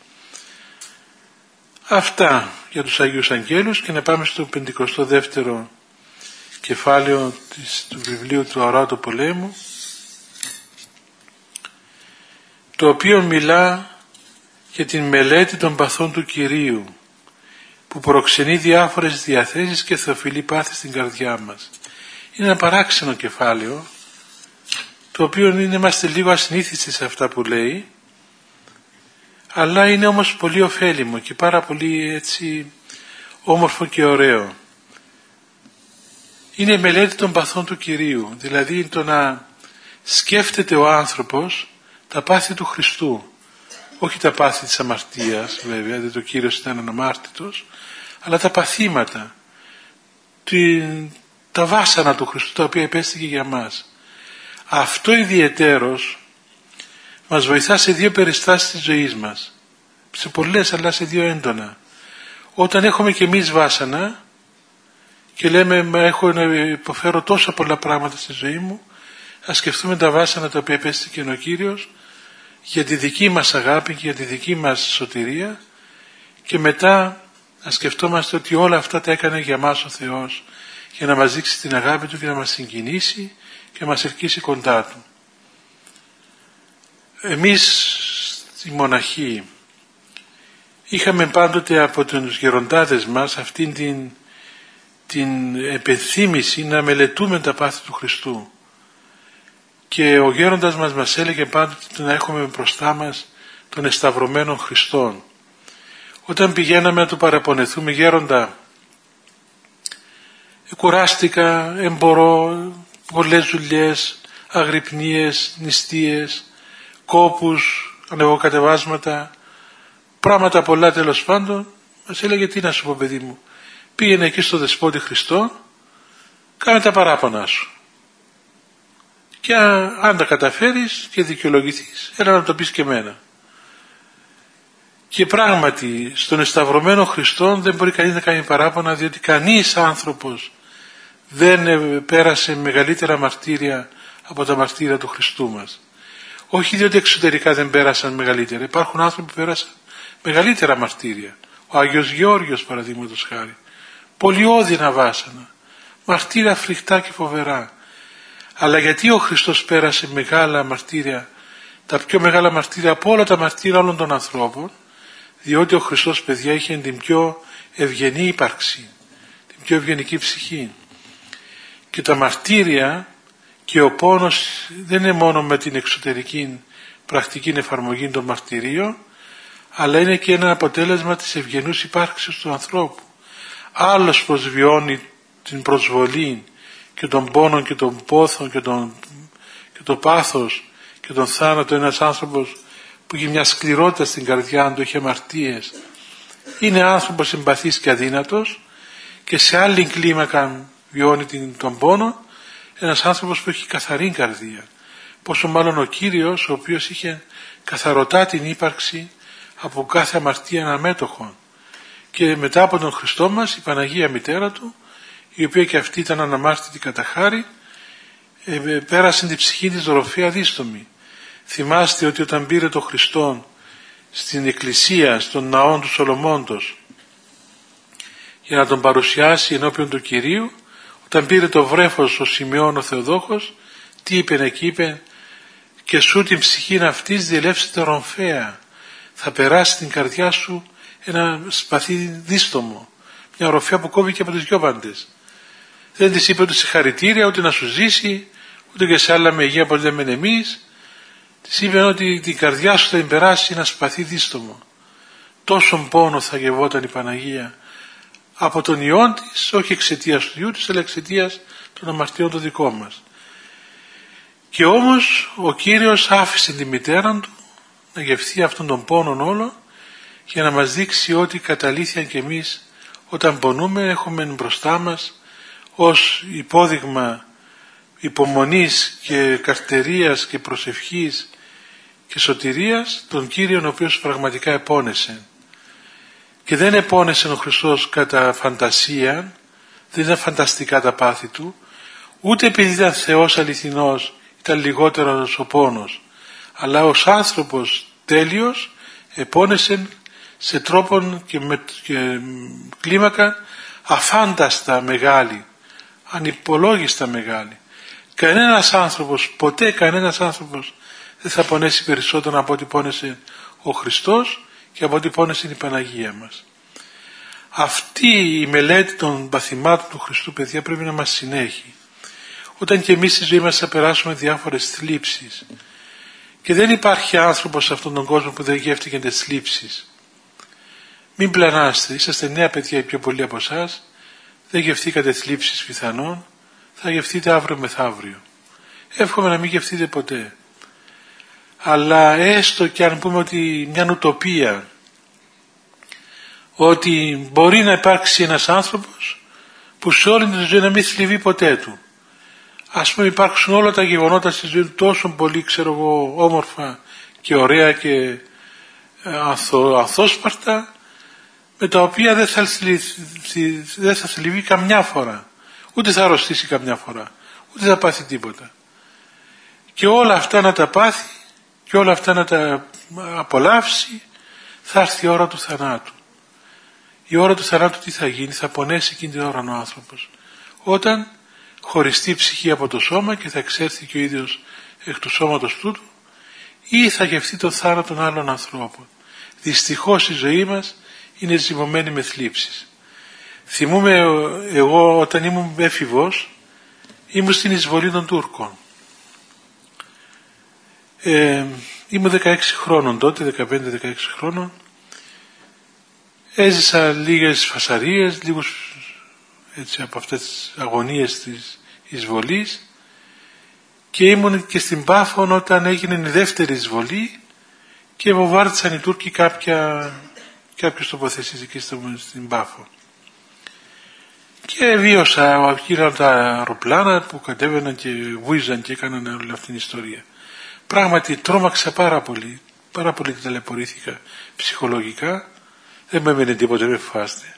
Αυτά για τους Αγίους Αγγέλους και να πάμε στο πενηκοστό δεύτερο κεφάλαιο της, του βιβλίου του Αοράτου Πολέμου, το οποίο μιλά για την μελέτη των παθών του Κυρίου που προξενεί διάφορες διαθέσεις και θεοφιλή πάθη στην καρδιά μας. Είναι ένα παράξενο κεφάλαιο, το οποίο είναι, είμαστε λίγο ασυνήθιστοι σε αυτά που λέει, αλλά είναι όμως πολύ ωφέλιμο και πάρα πολύ έτσι όμορφο και ωραίο. Είναι η μελέτη των παθών του Κυρίου, δηλαδή το να σκέφτεται ο άνθρωπος τα πάθη του Χριστού, όχι τα πάθη της αμαρτίας βέβαια, δεν το Κύριος ήταν αναμάρτητος, αλλά τα παθήματα, την, τα βάσανα του Χριστού τα οποία υπέστηκε για μας. Αυτό ιδιαιτέρως μας βοηθά σε δύο περιστάσεις της ζωής μας, σε πολλές αλλά σε δύο έντονα. Όταν έχουμε και εμείς βάσανα και λέμε μα έχω να υποφέρω τόσα πολλά πράγματα στη ζωή μου, ας σκεφτούμε τα βάσανα τα οποία επέστηκε ο Κύριος για τη δική μας αγάπη και για τη δική μας σωτηρία, και μετά ας σκεφτόμαστε ότι όλα αυτά τα έκανε για μας ο Θεός, για να μας δείξει την αγάπη Του και να μας συγκινήσει και να μας ελκύσει κοντά Του. Εμείς στη μοναχή είχαμε πάντοτε από τους γεροντάδες μας αυτήν την, την επενθύμηση να μελετούμε τα πάθη του Χριστού, και ο γέροντας μας μας έλεγε πάντοτε να έχουμε μπροστά μας τον εσταυρωμένο Χριστόν. Όταν πηγαίναμε να του παραπονεθούμε, γέροντα, κουράστηκα, εμπορώ, πολλές δουλειές, αγρυπνίες, νηστείες, κόπους, ανεβοκατεβάσματα, πράγματα πολλά τέλος πάντων, μας έλεγε τι να σου πω παιδί μου, πήγαινε εκεί στο Δεσπότη Χριστό, κάνε τα παράπονα σου και αν τα καταφέρεις και δικαιολογηθείς, έλα να το πεις και εμένα. Και πράγματι στον εσταυρωμένο Χριστό δεν μπορεί κανείς να κάνει παράπονα, διότι κανείς άνθρωπος δεν πέρασε μεγαλύτερα μαρτύρια από τα μαρτύρια του Χριστού μας. Όχι διότι εξωτερικά δεν πέρασαν μεγαλύτερα, υπάρχουν άνθρωποι που πέρασαν μεγαλύτερα μαρτύρια. Ο Άγιος Γεώργιος παραδείγματος χάρη, πολυώδυνα βάσανα, μαρτύρια φρικτά και φοβερά. Αλλά γιατί ο Χριστός πέρασε μεγάλα μαρτύρια, τα πιο μεγάλα μαρτύρια από όλα τα μαρτύρια όλων των ανθρώπων, διότι ο Χριστός, παιδιά, είχε την πιο ευγενή ύπαρξη, την πιο ευγενική ψυχή. Και τα μαρτύρια και ο πόνος δεν είναι μόνο με την εξωτερική πρακτική εφαρμογή των μαρτυρίων, αλλά είναι και ένα αποτέλεσμα της ευγενούς ύπαρξης του ανθρώπου. Άλλος προσβιώνει την προσβολή και τον πόνο και τον πόθο και, τον, και το πάθος και τον θάνατο, ένας άνθρωπος που έχει μια σκληρότητα στην καρδιά του, έχει αμαρτίες, είναι άνθρωπος συμπαθής και αδύνατος, και σε άλλη κλίμακα βιώνει την, τον πόνο ένας άνθρωπος που έχει καθαρή καρδία. Πόσο μάλλον ο Κύριος, ο οποίος είχε καθαρωτά την ύπαρξη από κάθε αμαρτία αμέτωχον. Και μετά από τον Χριστό μας η Παναγία Μητέρα Του, η οποία και αυτή ήταν αναμάρτητη κατά χάρη, ε, πέρασε την ψυχή της δωροφαία δίστομη. Θυμάστε ότι όταν πήρε τον Χριστό στην εκκλησία, στον ναό του Σολομώντος, για να τον παρουσιάσει ενώπιον του Κυρίου, όταν πήρε το βρέφος ο Σιμεών ο Θεοδόχος, τι είπε εκεί, είπε και σου την ψυχήν αυτής διελεύσετε ρομφαία, θα περάσει την καρδιά σου ένα σπαθί δίστομο, μια ροφαία που κόβει και από τις δυο πάντες. Δεν της είπε ούτε συγχαρητήρια, ούτε να σου ζήσει, ούτε και σε άλλα μεγεία που λέμε εμείς. Της είπε ότι την καρδιά σου θα την περάσει ένα σπαθί δίστομο. Τόσον πόνο θα γευόταν η Παναγία από τον ιόν της, όχι εξαιτίας του Υιού της, αλλά εξαιτίας των αμαρτιών των δικών μας. Και όμως ο Κύριος άφησε τη μητέρα Του να γευθεί αυτόν τον πόνο όλο, για να μας δείξει ότι κατά αλήθεια και εμείς όταν πονούμε έχουμε μπροστά μας ως υπόδειγμα υπομονής και καρτερίας και προσευχής και σωτηρίας τον Κύριον, ο οποίος πραγματικά επώνεσε. Και δεν επώνεσε ο Χριστός κατά φαντασία, δεν ήταν φανταστικά τα πάθη Του, ούτε επειδή ήταν Θεός αληθινός ήταν λιγότερος ο πόνος, αλλά ως άνθρωπος τέλειος επώνεσε σε τρόπον και με και κλίμακα αφάνταστα μεγάλη, ανυπολόγιστα μεγάλη. Κανένας άνθρωπος, ποτέ κανένας άνθρωπος δεν θα πονέσει περισσότερο από ό,τι πόνεσε ο Χριστός και από ό,τι πόνεσε η Παναγία μας. Αυτή η μελέτη των παθημάτων του Χριστού, παιδιά, πρέπει να μας συνέχει. Όταν και εμείς στη ζωή μας θα περάσουμε διάφορες θλίψεις, και δεν υπάρχει άνθρωπος σε αυτόν τον κόσμο που δεν γεύτηκε τις θλίψεις. Μην πλανάστε, είσαστε νέα παιδιά οι πιο πολλοί από εσάς, δεν γευτήκατε θλίψεις πιθανόν, θα γευτείτε αύριο μεθαύριο. Εύχομαι να μην γευτείτε ποτέ. Αλλά έστω και αν πούμε ότι μια ουτοπία, ότι μπορεί να υπάρξει ένας άνθρωπος που σε όλη τη ζωή να μην θλιβεί ποτέ του. Ας πούμε υπάρξουν όλα τα γεγονότα στη ζωή του τόσο πολύ, ξέρω εγώ, όμορφα και ωραία και αθω, αθόσπαρτα, με τα οποία δεν θα, θλιβεί, δεν θα θλιβεί καμιά φορά. ούτε θα αρρωστήσει καμιά φορά, ούτε θα πάθει τίποτα. Και όλα αυτά να τα πάθει και όλα αυτά να τα απολαύσει, θα έρθει η ώρα του θανάτου. Η ώρα του θανάτου τι θα γίνει? Θα πονέσει εκείνη την ώρα ο άνθρωπος, όταν χωριστεί η ψυχή από το σώμα και θα εξέλθει και ο ίδιος εκ του σώματος τούτου, ή θα γευτεί τον θάνατο των άλλων ανθρώπων. Δυστυχώς η ζωή μας είναι ζυμωμένη με θλίψεις. Θυμούμαι εγώ όταν ήμουν έφηβος, ήμουν στην εισβολή των Τούρκων. Ε, ήμουν δεκαέξι χρόνων τότε, δεκαπέντε δεκαέξι χρόνων. Έζησα λίγες φασαρίες, λίγους έτσι, από αυτές τις αγωνίες της εισβολής, και ήμουν και στην Πάφο όταν έγινε η δεύτερη εισβολή και βομβάρδισαν οι Τούρκοι κάποια, κάποιες τοποθεσίες εκεί στην Πάφο. Και βίωσα, γύρω τα αεροπλάνα που κατέβαιναν και βούιζαν και έκαναν όλη αυτή την ιστορία. Πράγματι τρόμαξα πάρα πολύ, πάρα πολύ ταλαιπωρήθηκα ψυχολογικά, δεν με έμενε τίποτε, με φάστε.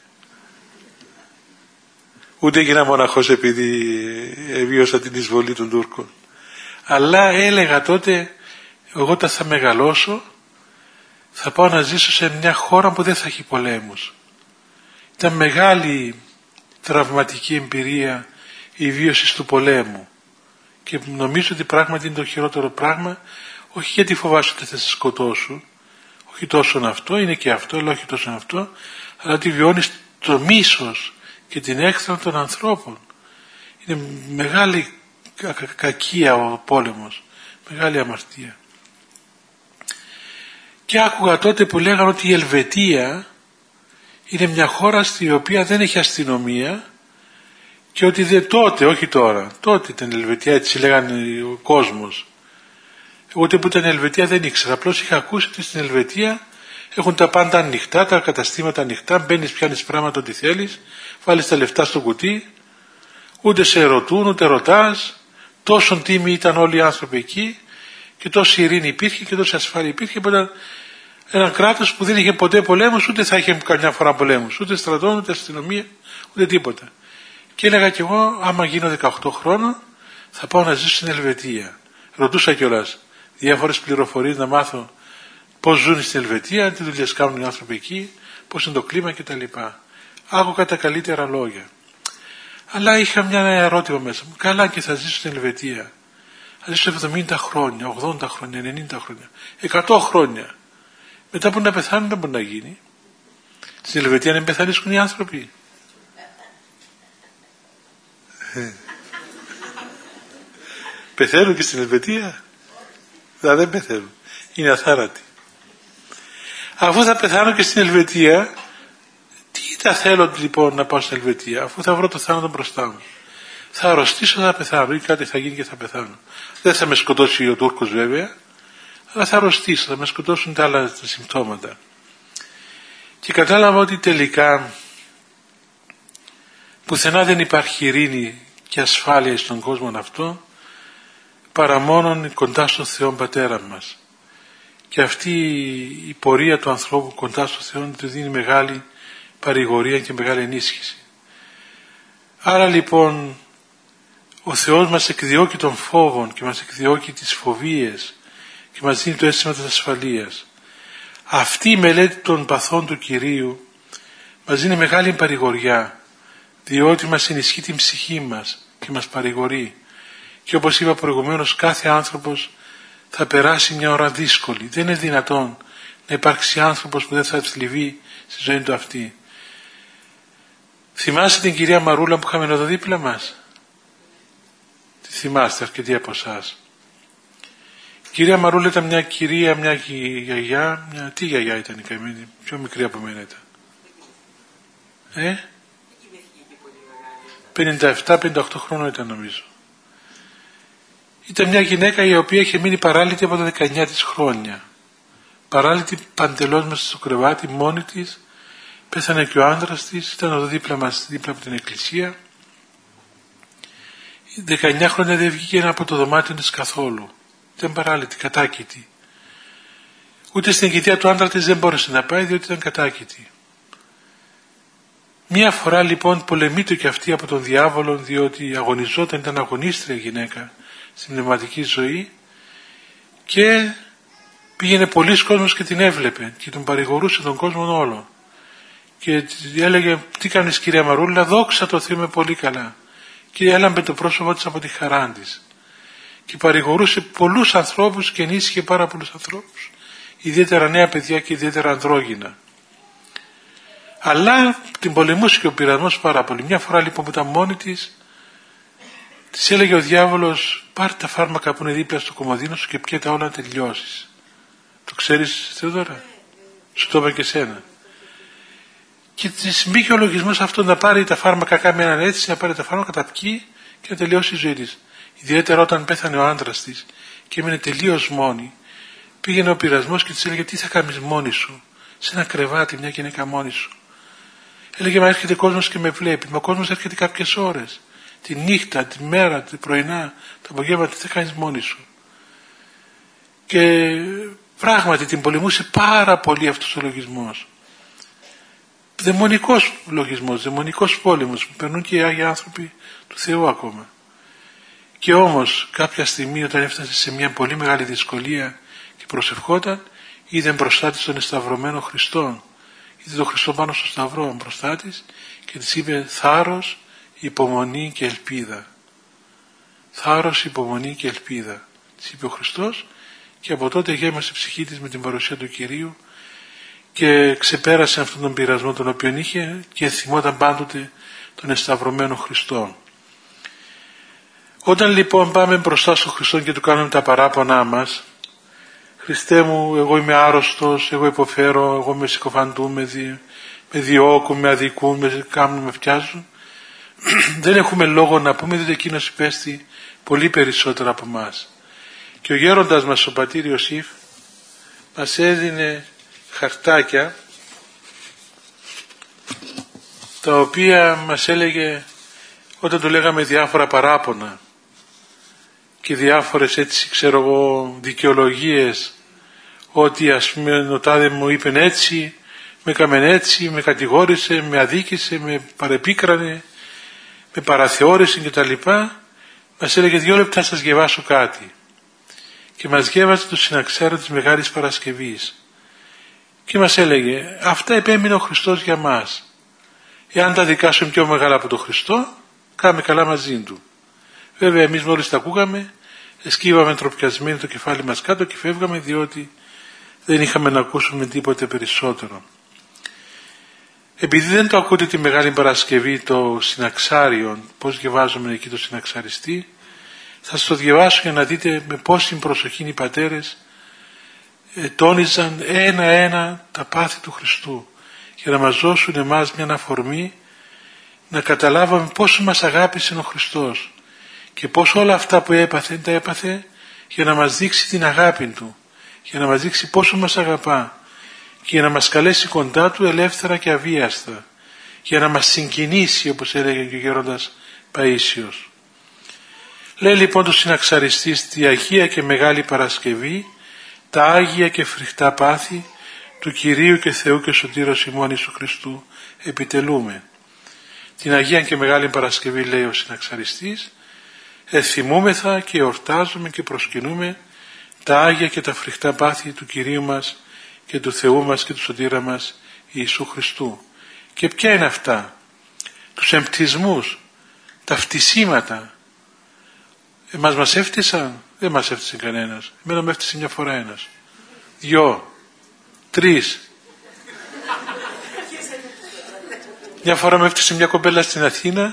Ούτε έγινα μοναχός επειδή βίωσα την εισβολή των Τούρκων. Αλλά έλεγα τότε, εγώ όταν θα μεγαλώσω θα πάω να ζήσω σε μια χώρα που δεν θα έχει πολέμους. Ήταν μεγάλη τραυματική εμπειρία η βίωση του πολέμου, και νομίζω ότι πράγματι είναι το χειρότερο πράγμα, όχι γιατί φοβάσαι ότι θα σε σκοτώσουν, όχι τόσο αυτό, είναι και αυτό, αλλά όχι τόσο αυτό, αλλά ότι βιώνεις το μίσος και την έκθρα των ανθρώπων. Είναι μεγάλη κα- κακία ο πόλεμος, μεγάλη αμαρτία. Και άκουγα τότε που λέγανε ότι η Ελβετία είναι μια χώρα στη οποία δεν έχει αστυνομία, και ότι δε, τότε, όχι τώρα, τότε ήταν η Ελβετία, έτσι λέγανε ο κόσμος. Εγώ τότε που ήταν η Ελβετία δεν ήξερα, απλώς είχα ακούσει ότι στην Ελβετία έχουν τα πάντα ανοιχτά, τα καταστήματα ανοιχτά, μπαίνεις, πιάνεις πράγματα ό,τι θέλεις, βάλεις τα λεφτά στο κουτί, ούτε σε ρωτούν, ούτε ρωτάς, τόσον τίμοι ήταν όλοι οι άνθρωποι εκεί, και τόση ειρήνη υπήρχε και τόση ασφάλεια υπήρχε, που ήταν ένα κράτος που δεν είχε ποτέ πολέμους, ούτε θα είχε καμιά φορά πολέμους, ούτε στρατών, ούτε αστυνομία, ούτε τίποτα. Και έλεγα κι εγώ, άμα γίνω δεκαοκτώ χρόνων, θα πάω να ζήσω στην Ελβετία. Ρωτούσα κιόλας διάφορες πληροφορίες να μάθω πώς ζουν στην Ελβετία, τι δουλειές κάνουν οι άνθρωποι εκεί, πώς είναι το κλίμα κτλ. Άκουγα τα καλύτερα λόγια. Αλλά είχα μια ερώτημα μέσα μου. Καλά, και θα ζήσω στην Ελβετία. Θα ζήσω εβδομήντα χρόνια, ογδόντα χρόνια, ενενήντα χρόνια, εκατό χρόνια. Μετά που να πεθάνουν δεν μπορεί να γίνει. Στην Ελβετία να πεθανίσκουν οι άνθρωποι. Πεθαίνουν και στην Ελβετία? Δα, δεν πεθαίνουν. Είναι αθάρατοι. Αφού θα πεθάνω και στην Ελβετία, τι θα θέλω λοιπόν να πάω στην Ελβετία, αφού θα βρω το θάνατο μπροστά μου? Θα αρρωστήσω, θα πεθάνω, ή κάτι θα γίνει και θα πεθάνω. Δεν θα με σκοτώσει ο Τούρκος βέβαια, αλλά θα αρρωστήσω, θα με σκοτώσουν τα άλλα τα συμπτώματα. Και κατάλαβα ότι τελικά πουθενά δεν υπάρχει ειρήνη και ασφάλεια στον κόσμο αυτό, παρά μόνον κοντά στον Θεό Πατέρα μας. Και αυτή η πορεία του ανθρώπου κοντά στον Θεό του δίνει μεγάλη παρηγορία και μεγάλη ενίσχυση. Άρα λοιπόν ο Θεός μας εκδιώκει των φόβων και μας εκδιώκει τις φοβίες και μας δίνει το αίσθημα της ασφαλείας. Αυτή η μελέτη των παθών του Κυρίου μας δίνει μεγάλη παρηγοριά, διότι μας ενισχύει την ψυχή μας και μας παρηγορεί. Και όπως είπα προηγουμένως, κάθε άνθρωπος θα περάσει μια ώρα δύσκολη. Δεν είναι δυνατόν να υπάρξει άνθρωπος που δεν θα θλιβεί στη ζωή του αυτή. Θυμάστε την κυρία Μαρούλα που είχαμε εδώ δίπλα μας? Τη θυμάστε αρκετοί από εσάς? Η κυρία Μαρούλα ήταν μια κυρία, μια γιαγιά, μια... τι γιαγιά ήταν η καημένη, πιο μικρή από μένα ήταν. Ε? πενήντα επτά πενήντα οκτώ χρόνων ήταν νομίζω. Ήταν μια γυναίκα η οποία είχε μείνει παράλυτη από τα δεκαεννιά της χρόνια. Παράλυτη παντελώς μέσα στο κρεβάτι, μόνη της. Πέθανε και ο άντρας της, ήταν εδώ δίπλα μας, δίπλα από την εκκλησία. δεκαεννιά χρόνια δεν βγήκε από το δωμάτιο της καθόλου. Ήταν παράλυτη, κατάκητη. Ούτε στην οικητεία του άντρα της δεν μπόρεσε να πάει, διότι ήταν κατάκητη. Μία φορά λοιπόν πολεμείται και αυτή από τον διάβολο, διότι αγωνιζόταν, ήταν αγωνίστρια γυναίκα στην πνευματική ζωή και πήγαινε πολλοί κόσμος και την έβλεπε και τον παρηγορούσε τον κόσμο όλο. Και έλεγε, τι κάνεις κυρία Μαρούλα? Δόξα τω Θεώ, είμαι πολύ καλά. Και έλαμπε το πρόσωπό της από τη χαρά της. Και παρηγορούσε πολλούς ανθρώπους και ενίσχυε πάρα πολλούς ανθρώπους. Ιδιαίτερα νέα παιδιά και ιδιαίτερα ανδρόγυνα. Αλλά την πολεμούσε και ο πειρασμός πάρα πολύ. Μια φορά λοιπόν που ήταν μόνη της, της έλεγε ο διάβολος, πάρε τα φάρμακα που είναι δίπλα στο κομμωδίνο σου και πιέτα όλα να τελειώσεις. Το ξέρεις Θεοδώρα? Σου το είπα και σένα. Και της μπήκε ο λογισμός αυτό, να πάρει τα φάρμακα, κάνει έναν έτσι, να πάρει τα φάρμακα, τα πιει και να τελειώσει η ζωή της. Ιδιαίτερα όταν πέθανε ο άντρας της και έμεινε τελείως μόνη, πήγαινε ο πειρασμός και της έλεγε, τι θα κάνεις μόνη σου, σε ένα κρεβάτι, μια γυναίκα μόνη σου. Έλεγε, μα έρχεται κόσμος και με βλέπει. Μα ο κόσμος έρχεται κάποιες ώρες. Τη νύχτα, τη μέρα, τη πρωινά, το απογεύμα, τι θα κάνεις μόνη σου. Και πράγματι την πολεμούσε πάρα πολύ αυτός ο λογισμός. Δαιμονικός λογισμός, δαιμονικός πόλεμος που περνούν και οι Άγιοι άνθρωποι του Θεού ακόμα. Και όμως κάποια στιγμή όταν έφτασε σε μια πολύ μεγάλη δυσκολία και προσευχόταν, είδε μπροστά της τον εσταυρωμένο Χριστό. Είδε τον Χριστό πάνω στο σταυρό μπροστά της και της είπε θάρρος, υπομονή και ελπίδα. Θάρρος, υπομονή και ελπίδα. Της είπε ο Χριστός και από τότε γέμασε η ψυχή της με την παρουσία του Κυρίου και ξεπέρασε αυτόν τον πειρασμό τον οποίο είχε και θυμόταν πάντοτε τον εσταυρωμένο Χριστό. Όταν λοιπόν πάμε μπροστά στον Χριστό και του κάνουμε τα παράπονά μας, Χριστέ μου, εγώ είμαι άρρωστος, εγώ υποφέρω, εγώ με συκοφαντούν, με, δι... με διώκουν, με αδικούν, με κάνουν, με φτιάζουν, δεν έχουμε λόγο να πούμε ότι εκείνος υπέστη πολύ περισσότερο από εμάς. Και ο γέροντας μας, ο πατήρ Ιωσήφ, μας έδινε χαρτάκια τα οποία μας έλεγε όταν του λέγαμε διάφορα παράπονα και διάφορες έτσι ξέρω εγώ δικαιολογίες, ότι ας πούμε ο τάδε μου είπε έτσι, με έκαμεν έτσι, με κατηγόρησε, με αδίκησε, με παρεπίκρανε, με παραθεώρησε κτλ. Μας έλεγε δύο λεπτά σας διαβάσω κάτι και μας διέβαζε το συναξάρο της Μεγάλης Παρασκευής και μας έλεγε αυτά επέμεινε ο Χριστός για μας. Εάν τα δικά σου είναι πιο μεγάλα από τον Χριστό, κάμε καλά μαζί του. Βέβαια εμείς μόλις τα ακούγαμε, εσκύβαμε τροπιασμένοι το κεφάλι μας κάτω και φεύγαμε, διότι δεν είχαμε να ακούσουμε τίποτε περισσότερο. Επειδή δεν το ακούτε τη Μεγάλη Παρασκευή το συναξάριο, πώς διαβάζουμε εκεί το συναξαριστή, θα σας το διαβάσω για να δείτε με πόση προσοχή οι πατέρες ε, τόνιζαν ένα-ένα τα πάθη του Χριστού για να μας δώσουν εμάς μια αφορμή να καταλάβαμε πόσο μας αγάπησε ο Χριστός και πόσο όλα αυτά που έπαθε τα έπαθε για να μας δείξει την αγάπη Του, για να μας δείξει πόσο μας αγαπά και για να μας καλέσει κοντά Του ελεύθερα και αβίαστα, για να μας συγκινήσει, όπως έλεγε και ο γέροντας Παΐσιος. Λέει λοιπόν το συναξαριστής στη Αγία και Μεγάλη Παρασκευή τα Άγια και φρικτά πάθη του Κυρίου και Θεού και Σωτήρος ημών Ιησού Χριστού επιτελούμε. Την Αγία και Μεγάλη Παρασκευή, λέει ο συναξαριστής, εθυμούμεθα και εορτάζουμε και προσκυνούμε τα Άγια και τα φρικτά πάθη του Κυρίου μας και του Θεού μας και του Σωτήρα μας Ιησού Χριστού. Και ποια είναι αυτά? Τους εμπτισμούς, τα φτισίματα. Εμάς μας έφτισαν? Δεν μας έφτισε κανένας. Εμένα με έφτισε μια φορά ένας. Δυο. Τρεις. Μια φορά με έφτιασε μια κοπέλα στην Αθήνα.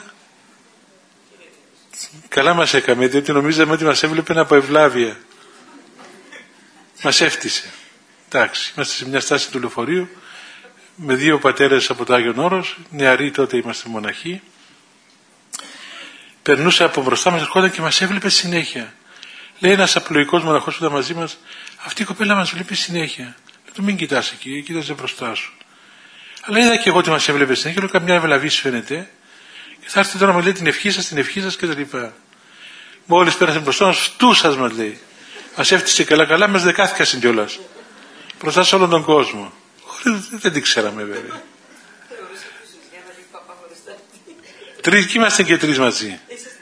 Καλά μας έκαμε, διότι νομίζαμε ότι μας έβλεπε από ευλάβεια. Μας έφτισε. Εντάξει, είμαστε σε μια στάση του λεωφορείου με δύο πατέρες από το Άγιον Όρος, νεαροί τότε είμαστε μοναχοί. Περνούσε από μπροστά μας, ερχόταν και μας έβλεπε συνέχεια. Λέει ένας απλοϊκός μοναχός που ήταν μαζί μας, αυτή η κοπέλα μας βλέπει συνέχεια. Λέει του, μην κοιτάς εκεί, κοίταζε μπροστά σου. Αλλά είδα και εγώ ότι μας έβλεπε συνέχεια, λέω καμιά ευλαβή φαίνεται. Και θα έρθει τώρα να μου λέει την ευχή σας, την ευχή σας κτλ. Μόλις πέρασε μπροστά μας, φτούσας μας λέει. Μας έφτιασε καλά-καλά, μας δεκάθηκασαν κιόλας. Μπροστά σε όλον τον κόσμο. Δεν την ξέραμε βέβαια. Τρεις και είμαστε και τρεις μαζί.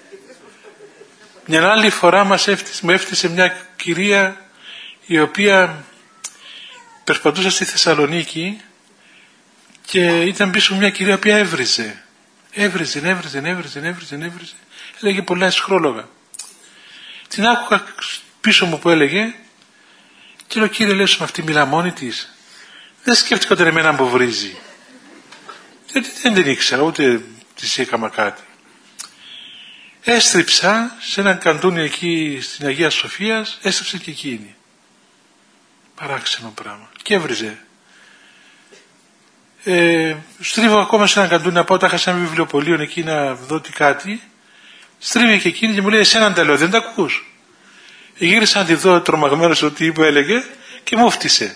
Μια άλλη φορά μας έφτιασε, μου έφτιασε μια κυρία η οποία περπατούσε στη Θεσσαλονίκη και ήταν πίσω μια κυρία που έβριζε. Έβριζε, έβριζε, έβριζε, έβριζε, έβριζε. Έλεγε πολλά εσχρόλογα. Την άκουγα πίσω μου που έλεγε και λέω, κύριε, λέω, με αυτή μιλά μόνη της. Δεν σκέφτηκα ότι εμένα που βρίζει. Γιατί δεν την ήξερα, ούτε της έκανα κάτι. Έστριψα σε έναν καντούνι εκεί στην Αγία Σοφίας, έστριψε και εκείνη. Παράξενο πράγμα. Και έβριζε. Ε, στρίβω ακόμα σε έναν καντούνι να πάω, τα είχα σε ένα βιβλιοπωλείο εκεί να δω τι κάτι. Στρίβει και εκείνη και μου λέει, εσέναν τα λέω, δεν τα ακούς. Γύρισα να τη δω τρομαγμένος ότι είπε, έλεγε, και μου φτύσε.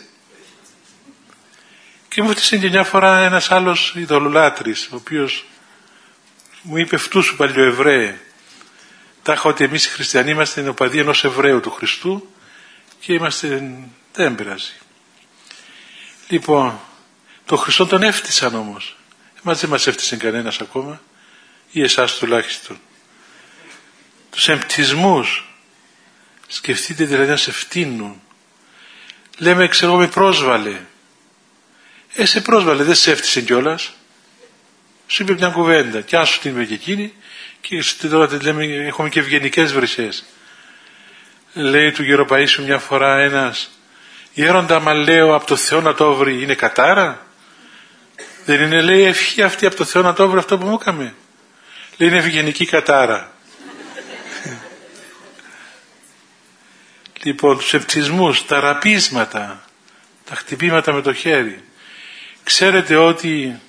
Και μου φτύσε και μια φορά ένας άλλος ειδωλολάτρης, ο οποίος μου είπε, φτού σου παλιοεβραίε. Τα είχα ότι εμείς οι χριστιανοί είμαστε οπαδοί ενός Εβραίου του Χριστού και είμαστε, δεν πειράζει. Λοιπόν, τον Χριστό τον έφτισαν όμως. Εμάς δεν μας έφτισε κανένας ακόμα, ή εσάς τουλάχιστον. Τους εμπτισμούς, σκεφτείτε δηλαδή να σε φτύνουν. Λέμε, ξέρω, με πρόσβαλε. Ε, σε πρόσβαλε, δεν σε έφτισε κιόλας. Σου είπε μια κουβέντα, κι αν σου την είπε και εκείνη, και τώρα λέμε, έχουμε και ευγενικές βρυσές. Λέει του Γεροπαΐσιου μια φορά ένας, γέροντα, μα λέω από το Θεό να το βρει, είναι κατάρα. Δεν είναι, λέει, ευχή αυτή από το Θεό να το βρει αυτό που μου έκαμε. Λέει, είναι ευγενική κατάρα. Λοιπόν, τους επτισμούς, τα ραπίσματα, τα χτυπήματα με το χέρι. Ξέρετε ότι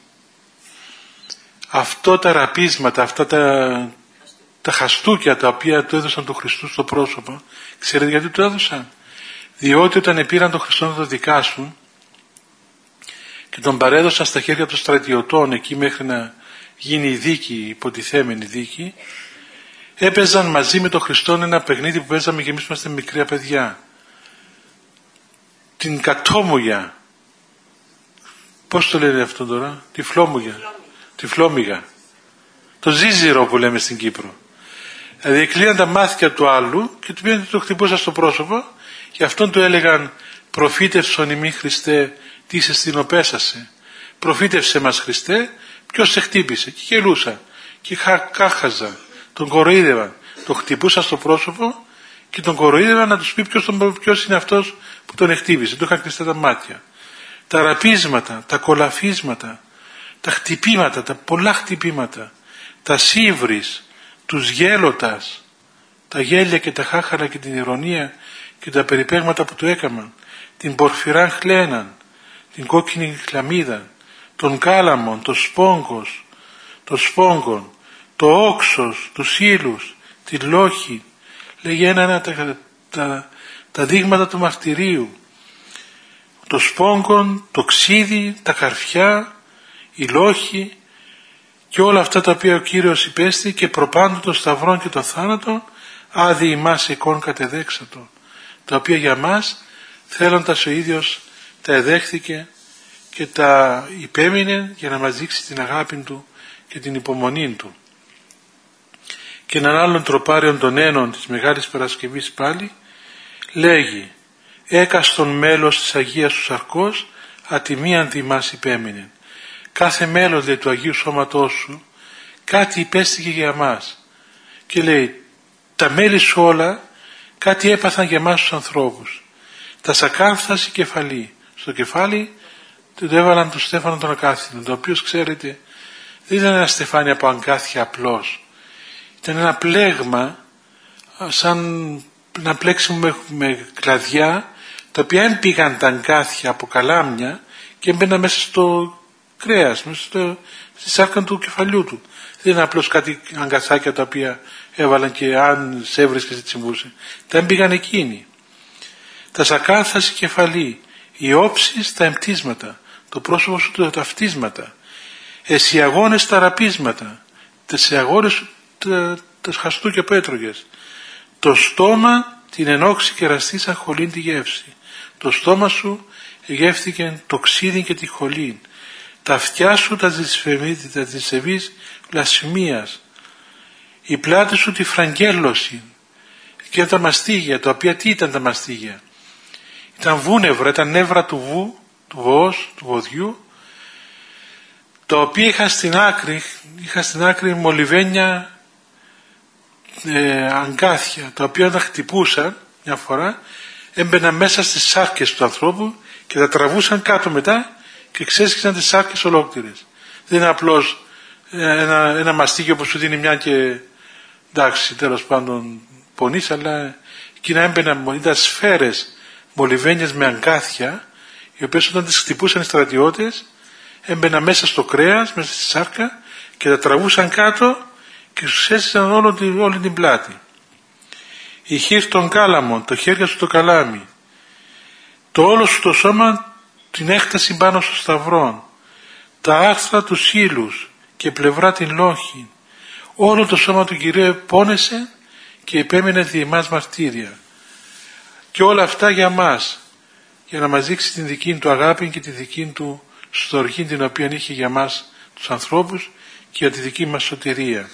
αυτό τα ραπίσματα, αυτά τα, τα χαστούκια τα οποία του έδωσαν τον Χριστού στο πρόσωπο, ξέρετε γιατί του έδωσαν? Διότι όταν επήραν τον Χριστό να το δικάσουν και τον παρέδωσαν στα χέρια των στρατιωτών εκεί μέχρι να γίνει η δίκη, η υποτιθέμενη δίκη, έπαιζαν μαζί με τον Χριστό ένα παιχνίδι που παίζαμε και εμείς είμαστε μικρά παιδιά. Την κατόμουγια. Πώς το λένε αυτό τώρα? Τη φλόμουγια. Τη φλόμιγα. Το ζίζιρο που λέμε στην Κύπρο. Δηλαδή κλείναν τα μάτια του άλλου και του πήγαν και το χτυπούσαν στο πρόσωπο και αυτόν του έλεγαν, προφήτευσον ημί Χριστέ, τι σε στηνοπέσασε. Προφήτευσε μας Χριστέ, ποιος σε χτύπησε? Και γελούσα και κάχαζα. Τον κοροϊδεύαν, τον χτυπούσαν στο πρόσωπο και τον κοροϊδεύαν να τους πει ποιος, τον, ποιος είναι αυτός που τον χτύπησε. Του είχαν κλειστά τα μάτια. Τα ραπίσματα, τα κολαφίσματα, τα χτυπήματα, τα πολλά χτυπήματα, τα σύβρις, τους γέλωτας, τα γέλια και τα χάχαρα και την ηρωνία και τα περιπέγματα που του έκαναν, την πορφυράν χλέναν, την κόκκινη χλαμίδα, τον κάλαμον, το σπόγκος, το σπόγκον, το όξος, τους ύλους, τη λόχη, λέγει ένα-ένα τα, τα, τα δείγματα του μαρτυρίου, το σπόγκον, το ξύδι, τα καρφιά, η λόχη και όλα αυτά τα οποία ο Κύριος υπέστη και προπάντου των σταυρών και των θάνατων άδει ημάς εικόν κατεδέξατο, τα οποία για μας θέλοντας ο ίδιος τα εδέχθηκε και τα υπέμεινε για να μας δείξει την αγάπη του και την υπομονή του. Και έναν άλλον τροπάριον των ένων της Μεγάλης Παρασκευής πάλι λέγει, έκαστον μέλος της Αγίας του Σαρκός ατιμίαν δημάς υπέμεινε. Κάθε μέλος, λέει, του Αγίου Σώματός σου κάτι υπέστηκε για μας και λέει, τα μέλη σου όλα κάτι έπαθαν για εμάς τους ανθρώπους. Τα σακάνθαση κεφαλή, στο κεφάλι του έβαλαν του Στέφανο τον Ακάθινο, το οποίο, ξέρετε, δεν ήταν ένα στεφάνι από αγκάθια απλώς, ήταν ένα πλέγμα σαν να πλέξιμο με, με κλαδιά, τα οποία έμπηγαν τα αγκάθια από καλάμια και έμπαιναν μέσα στο κρέας, μέσα στο, στη σάρκα του κεφαλιού του. Δεν είναι απλώς κάτι αγκαθάκια τα οποία έβαλαν και αν σε έβρισκε σε τσιμπούσε. Τα έμπηγαν εκείνοι. Τα σακάνθαση κεφαλή, οι όψεις τα εμπτίσματα, το πρόσωπο σου τα ταυτίσματα, εσύ αγώνες τα ραπίσματα, τις αγώνες τα, τα χαστούκια που έτρωγες, το στόμα την ενόξη και ραστή σαν χολήν τη γεύση, το στόμα σου γεύθηκε το ξύδι και τη χολήν, τα αυτιά σου τα δυσεβείς βλασφημίας, η πλάτη σου τη φραγγέλωση και τα μαστίγια, τα οποία τι ήταν τα μαστίγια? Ήταν βούνευρα, ήταν νεύρα του βου, του βοός, του βοδιού, τα οποία είχαν στην άκρη, είχαν στην άκρη μολυβένια ε, αγκάθια, τα οποία τα χτυπούσαν μια φορά, έμπαιναν μέσα στις σάρκες του ανθρώπου και τα τραβούσαν κάτω μετά και ξέσχισαν τις σάρκες ολόκληρες. Δεν είναι απλώς ένα, ένα μαστίγιο που σου δίνει μια και εντάξει τέλος πάντων πονείς, αλλά εκείνα έμπαιναν, ήταν σφαίρες μολυβένιες με αγκάθια, οι οποίες όταν τις χτυπούσαν οι στρατιώτες έμπαιναν μέσα στο κρέας, μέσα στη σάρκα και τα τραβούσαν κάτω και τους έσυσαν όλη, όλη την πλάτη. Η χείρ των κάλαμων, το χέρια σου το καλάμι, το όλο σου το σώμα την έκταση πάνω στο σταυρό, τα άρθρα του σύλλους και πλευρά την λόχη, όλο το σώμα του Κυρίου πόνεσε και επέμεινε δι' εμάς μαρτύρια. Και όλα αυτά για μας, για να μας δείξει την δική του αγάπη και τη δική του στοργή την οποία είχε για μας τους ανθρώπους και για τη δική μας σωτηρία.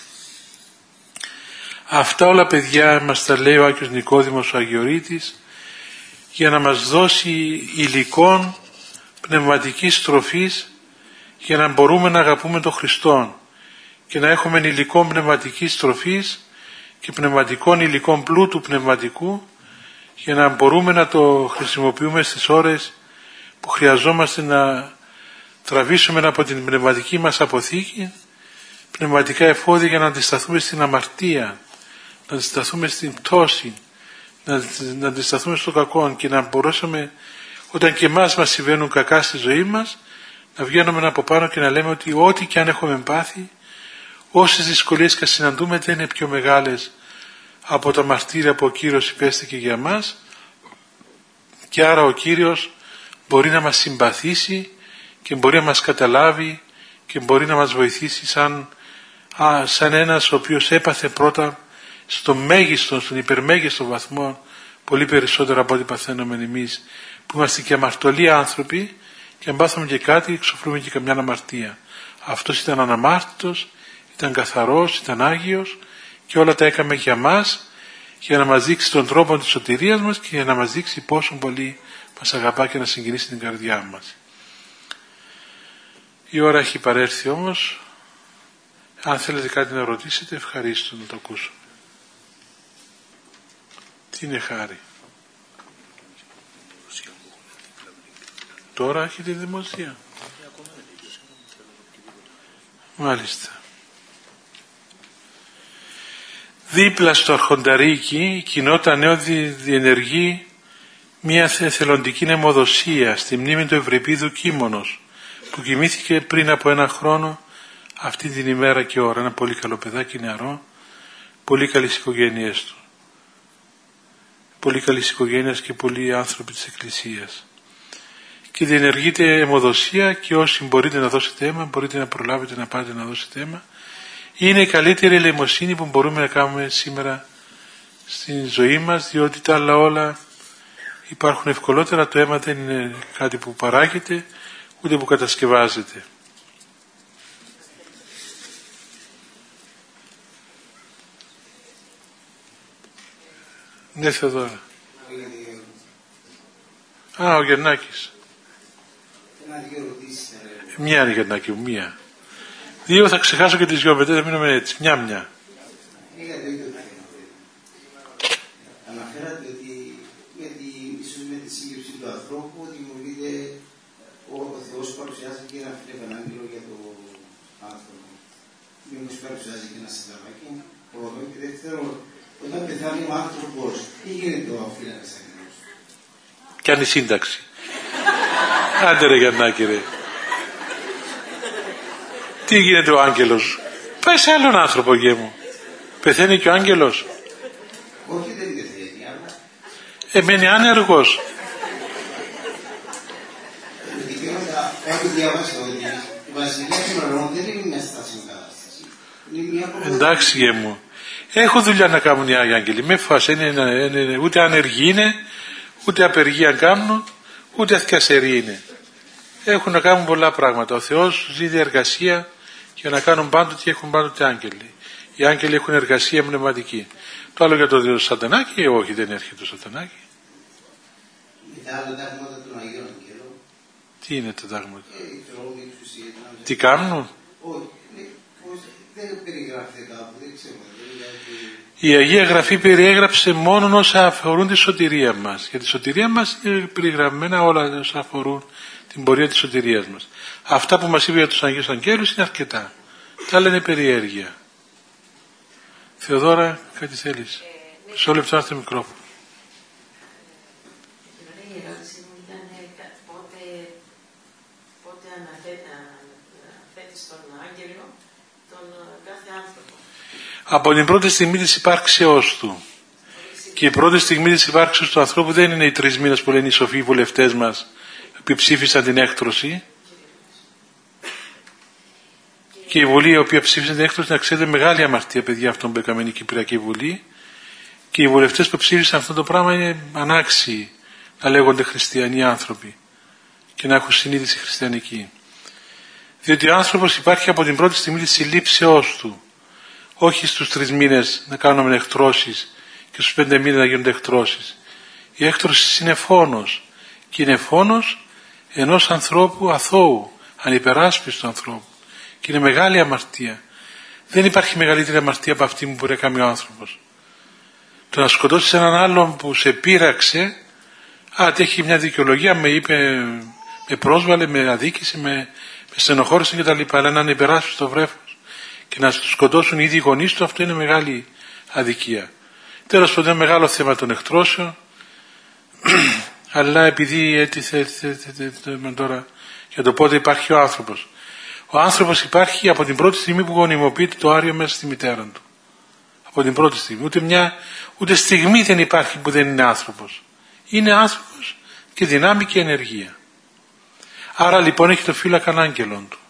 Αυτά όλα παιδιά μας τα λέει ο Άγιος Νικόδημος ο Αγιορείτης για να μας δώσει υλικών πνευματικής τροφής για να μπορούμε να αγαπούμε τον Χριστόν και να έχουμε υλικών πνευματικής τροφής και πνευματικών υλικών πλούτου πνευματικού για να μπορούμε να το χρησιμοποιούμε στις ώρες που χρειαζόμαστε να τραβήσουμε από την πνευματική μας αποθήκη πνευματικά εφόδια για να αντισταθούμε στην αμαρτία, να αντισταθούμε στην πτώση, να, να αντισταθούμε στο κακό και να μπορέσουμε όταν και εμάς μας συμβαίνουν κακά στη ζωή μας να βγαίνουμε από πάνω και να λέμε ότι ό,τι και αν έχουμε πάθει, όσες δυσκολίες και συναντούμε δεν είναι πιο μεγάλες από τα μαρτύρια που ο Κύριος υπέστηκε για μας και άρα ο Κύριος μπορεί να μας συμπαθήσει και μπορεί να μας καταλάβει και μπορεί να μας βοηθήσει σαν, α, σαν ένας ο οποίος έπαθε πρώτα στο μέγιστο, στον υπερμέγιστο βαθμό πολύ περισσότερο από ό,τι παθαίνουμε εμείς που είμαστε και αμαρτωλοί άνθρωποι και αν πάθουμε και κάτι εξοφλούμε και καμιά αμαρτία. Αυτός ήταν αναμάρτητος, ήταν καθαρός, ήταν Άγιος και όλα τα έκαμε για μας για να μας δείξει τον τρόπο της σωτηρίας μας και για να μας δείξει πόσο πολύ μας αγαπά και να συγκινήσει την καρδιά μας. Η ώρα έχει παρέρθει όμως. Αν θέλετε κάτι να ρωτήσετε, ευχαρίστω να το ακούσω. Τι είναι χάρη? Τώρα έχετε δημοσία. Μάλιστα. Δίπλα στο Αρχονταρίκι η κοινότητα νέοδη διενεργεί μια εθελοντική αιμοδοσία στη μνήμη του Ευρυπίδου Κίμωνος που κοιμήθηκε πριν από ένα χρόνο αυτή την ημέρα και ώρα. Ένα πολύ καλό παιδάκι νεαρό, πολύ καλής οικογένειές του. Πολύ καλής οικογένειας και πολλοί άνθρωποι της Εκκλησίας. Και διενεργείται αιμοδοσία και όσοι μπορείτε να δώσετε αίμα, μπορείτε να προλάβετε να πάτε να δώσετε αίμα. Είναι η καλύτερη ελεημοσύνη που μπορούμε να κάνουμε σήμερα στην ζωή μας, διότι τα άλλα όλα υπάρχουν ευκολότερα. Το αίμα δεν είναι κάτι που παράγεται, ούτε που κατασκευάζεται. Ναι, Θεοδόρα. Α, ο Γερνάκης. Μια είναι Γερνάκη μου, μια. Δύο θα ξεχάσω και τις δυο μετά, θα μείνουμε έτσι. Μια μια. Αναφέρατε ότι με τη, ίσως με τη σύλληψη του ανθρώπου δημιουργείται ο, ο Θεός παρουσιάζει και ένα Ευαγγέλιο για τον άνθρωπο. Μήπως παρουσιάζει και ένα συνταγμάκι. Πρώτο και δεύτερο, όταν πεθάνει ο άνθρωπος, τι γίνεται ο αφήνακας αγγελός? Κάνει σύνταξη. Άντε ρε Γιαννάκη ρε. Τι γίνεται ο άγγελος? Πάει σε άλλον άνθρωπο γε μου. Πεθαίνει και ο άγγελος. Όχι, δεν πεθαίνει, αλλά... Εμένει άνεργος. Έχω διαβάσει ότι η βασιλεία των ουρανών δεν είναι μια στάσιμη κατάσταση. Είναι μια προπονή. Εντάξει γε μου. Έχω δουλειά να κάνουν οι Άγιοι Άγγελοι. Με φας, είναι, είναι, είναι, ούτε ανεργοί είναι, ούτε απεργία κάνουν, ούτε αθιασεροί είναι. Έχουν να κάνουν πολλά πράγματα. Ο Θεός ζει διεργασία για να κάνουν πάντοτε και έχουν πάντοτε άγγελοι. Οι άγγελοι έχουν εργασία πνευματική. Το άλλο για το σατανάκι, όχι, δεν έρχεται το σατανάκι. Τα άλλα τάγματα των Αγίων Αγγέλων. Τι είναι τα τάγματα? Ε, Τι κάνουν? Όχι, δεν περιγράφεται κάπου, δεν ξέρω. Η Αγία Γραφή περιέγραψε μόνο όσα αφορούν τη σωτηρία μας. Για τη σωτηρία μας είναι περιγραμμένα όλα όσα αφορούν την πορεία της σωτηρίας μας. Αυτά που μας είπε για τους Αγίους Αγγέλους είναι αρκετά. Τα άλλα είναι περιέργεια. Θεοδώρα, κάτι θέλεις? Σε όλο λεπτό έρθει μικρόφωνο. Η ερώτηση μου ήταν πότε, πότε αναθέτει στον άγγελο τον κάθε άνθρωπο. Από την πρώτη στιγμή της υπάρξεώς του. Και η πρώτη στιγμή της υπάρξεως του ανθρώπου δεν είναι οι τρεις μήνες που λένε οι σοφοί βουλευτές μας που ψήφισαν την έκτρωση. Και η Βουλή η οποία ψήφισε την έκτρωση, να ξέρετε, μεγάλη αμαρτία, παιδιά, αυτών που έκαμε η Κυπριακή Βουλή. Και οι βουλευτές που ψήφισαν αυτό το πράγμα είναι ανάξιοι να λέγονται χριστιανοί άνθρωποι και να έχουν συνείδηση χριστιανική. Διότι ο άνθρωπος υπάρχει από την πρώτη στιγμή της συλλήψεώς του. Όχι στους τρεις μήνες να κάνουμε εκτρώσεις και στους πέντε μήνες να γίνονται εκτρώσεις. Η έκτρωση είναι φόνος και είναι φόνος ενός ανθρώπου αθώου, ανυπεράσπιστου ανθρώπου. Και είναι μεγάλη αμαρτία. Δεν υπάρχει μεγαλύτερη αμαρτία από αυτή που μπορεί να κάνει ο άνθρωπος. Το να σκοτώσεις έναν άλλον που σε πείραξε, α, έχει μια δικαιολογία, με είπε, με πρόσβαλε, με αδίκησε, με, με στενοχώρησε κτλ. Αλλά να είναι υπεράσπιστο βρέφος και να του σκοτώσουν οι ίδιοι γονείς του, αυτό είναι μεγάλη αδικία. Τέλος πάντων, είναι μεγάλο θέμα των εκτρώσεων, αλλά επειδή έτυθε τώρα για το πότε υπάρχει ο άνθρωπος. Ο άνθρωπος υπάρχει από την πρώτη στιγμή που γονιμοποιείται το άριο μέσα στη μητέρα του. Από την πρώτη στιγμή. Ούτε, μια, ούτε στιγμή δεν υπάρχει που δεν είναι άνθρωπος. Είναι άνθρωπος και δυνάμει και ενεργεία. Άρα λοιπόν έχει το φύλακα άγγελων του.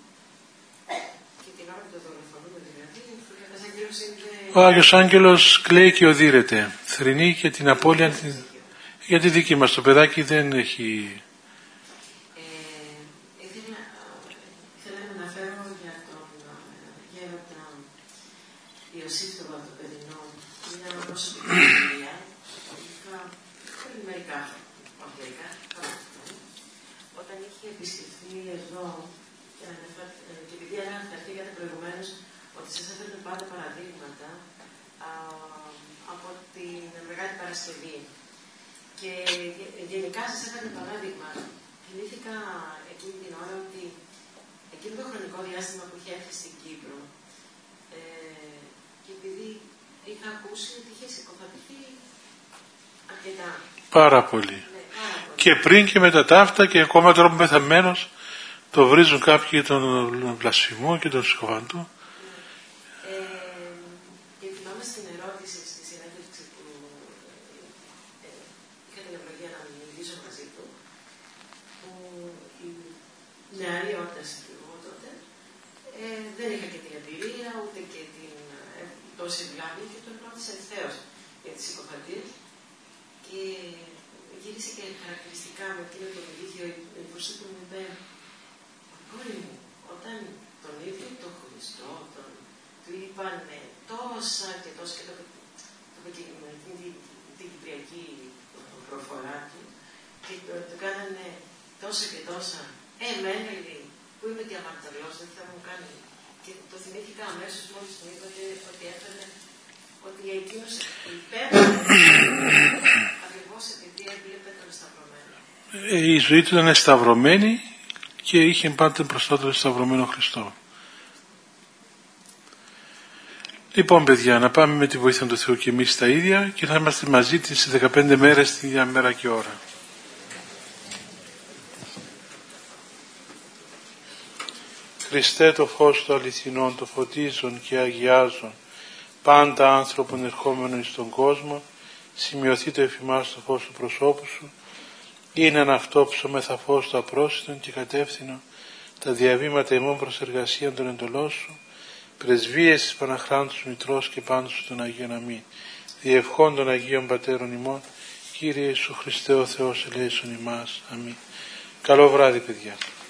Ο Άγιος Άγγελος κλαίει και οδύρεται. Θρηνεί και την απώλεια. Για τη δική μας το παιδάκι δεν έχει... Όταν είχε επισκεφθεί εδώ και επειδή αναφερθήκατε προηγουμένως ότι σας έφερνε πάντα παραδείγματα α, από την Μεγάλη Παρασκευή και γενικά σας έφερνε παράδειγμα, θυμήθηκα εκείνη την ώρα ότι εκείνο το χρονικό διάστημα που είχε έρθει στην Κύπρο ε, και επειδή είχα ακούσει ότι είχε συκοφαντηθεί αρκετά. Πάρα πολύ. Και πριν και μετά τα αυτά και ακόμα τώρα που πεθαμένος το βρίζουν κάποιοι τον βλασφημού και τον συκοφαντού. Ε, και θυμάμαι στην ερώτηση στη συνέντευξη που ε, είχα την ευλογία να μιλήσω μαζί του, που η νεαρή όρταση του εγώ τότε ε, δεν είχα και την εμπειρία ούτε και την ε, τόση βλάβη και τον ρώτησε ευθέως για τις συκοφαντίες και γύρισε και χαρακτηριστικά με εκείνο το ηλίθιο υπουργό που μου είπε «Κόρη μου, όταν τον ίδιο τον Χριστό τον, του είπαν τόσα και τόσα και το είπε και με την, την κυπριακή προφορά του και το, το κάνανε τόσα και τόσα ε, εμένα λέει, που είμαι διαμαρτωλός, δεν θα μου κάνει». Και το θυμήθηκα αμέσως μόλις μου είπατε ότι έφερε ότι εκείνος υπέφερε ακριβώς επειδή έβλεπε τον σταυρωμένο. Η ζωή του ήταν σταυρωμένη και είχε πάντα μπροστά του σταυρωμένο Χριστό. Λοιπόν, παιδιά, να πάμε με τη βοήθεια του Θεού και εμείς τα ίδια και θα είμαστε μαζί τις δεκαπέντε μέρες την ίδια μέρα και ώρα. Χριστέ το φως του αληθινών, το φωτίζουν και αγιάζουν πάντα άνθρωπον ερχόμενο εις τον κόσμο, σημειωθεί το εφημάς το φως του προσώπου σου, είναι ένα αυτό ψωμεθα φως του απρόσιτον και κατεύθυνο τα διαβήματα ημών προς εργασία των εντολών σου, πρεσβείες της Παναχράντους Μητρός και πάντως σου των Αγίων Αμήν. Διευχών των Αγίων Πατέρων ημών, Κύριε Ιησού Χριστέ ο Θεός ελέησον ημάς. Αμήν. Καλό βράδυ, παιδιά.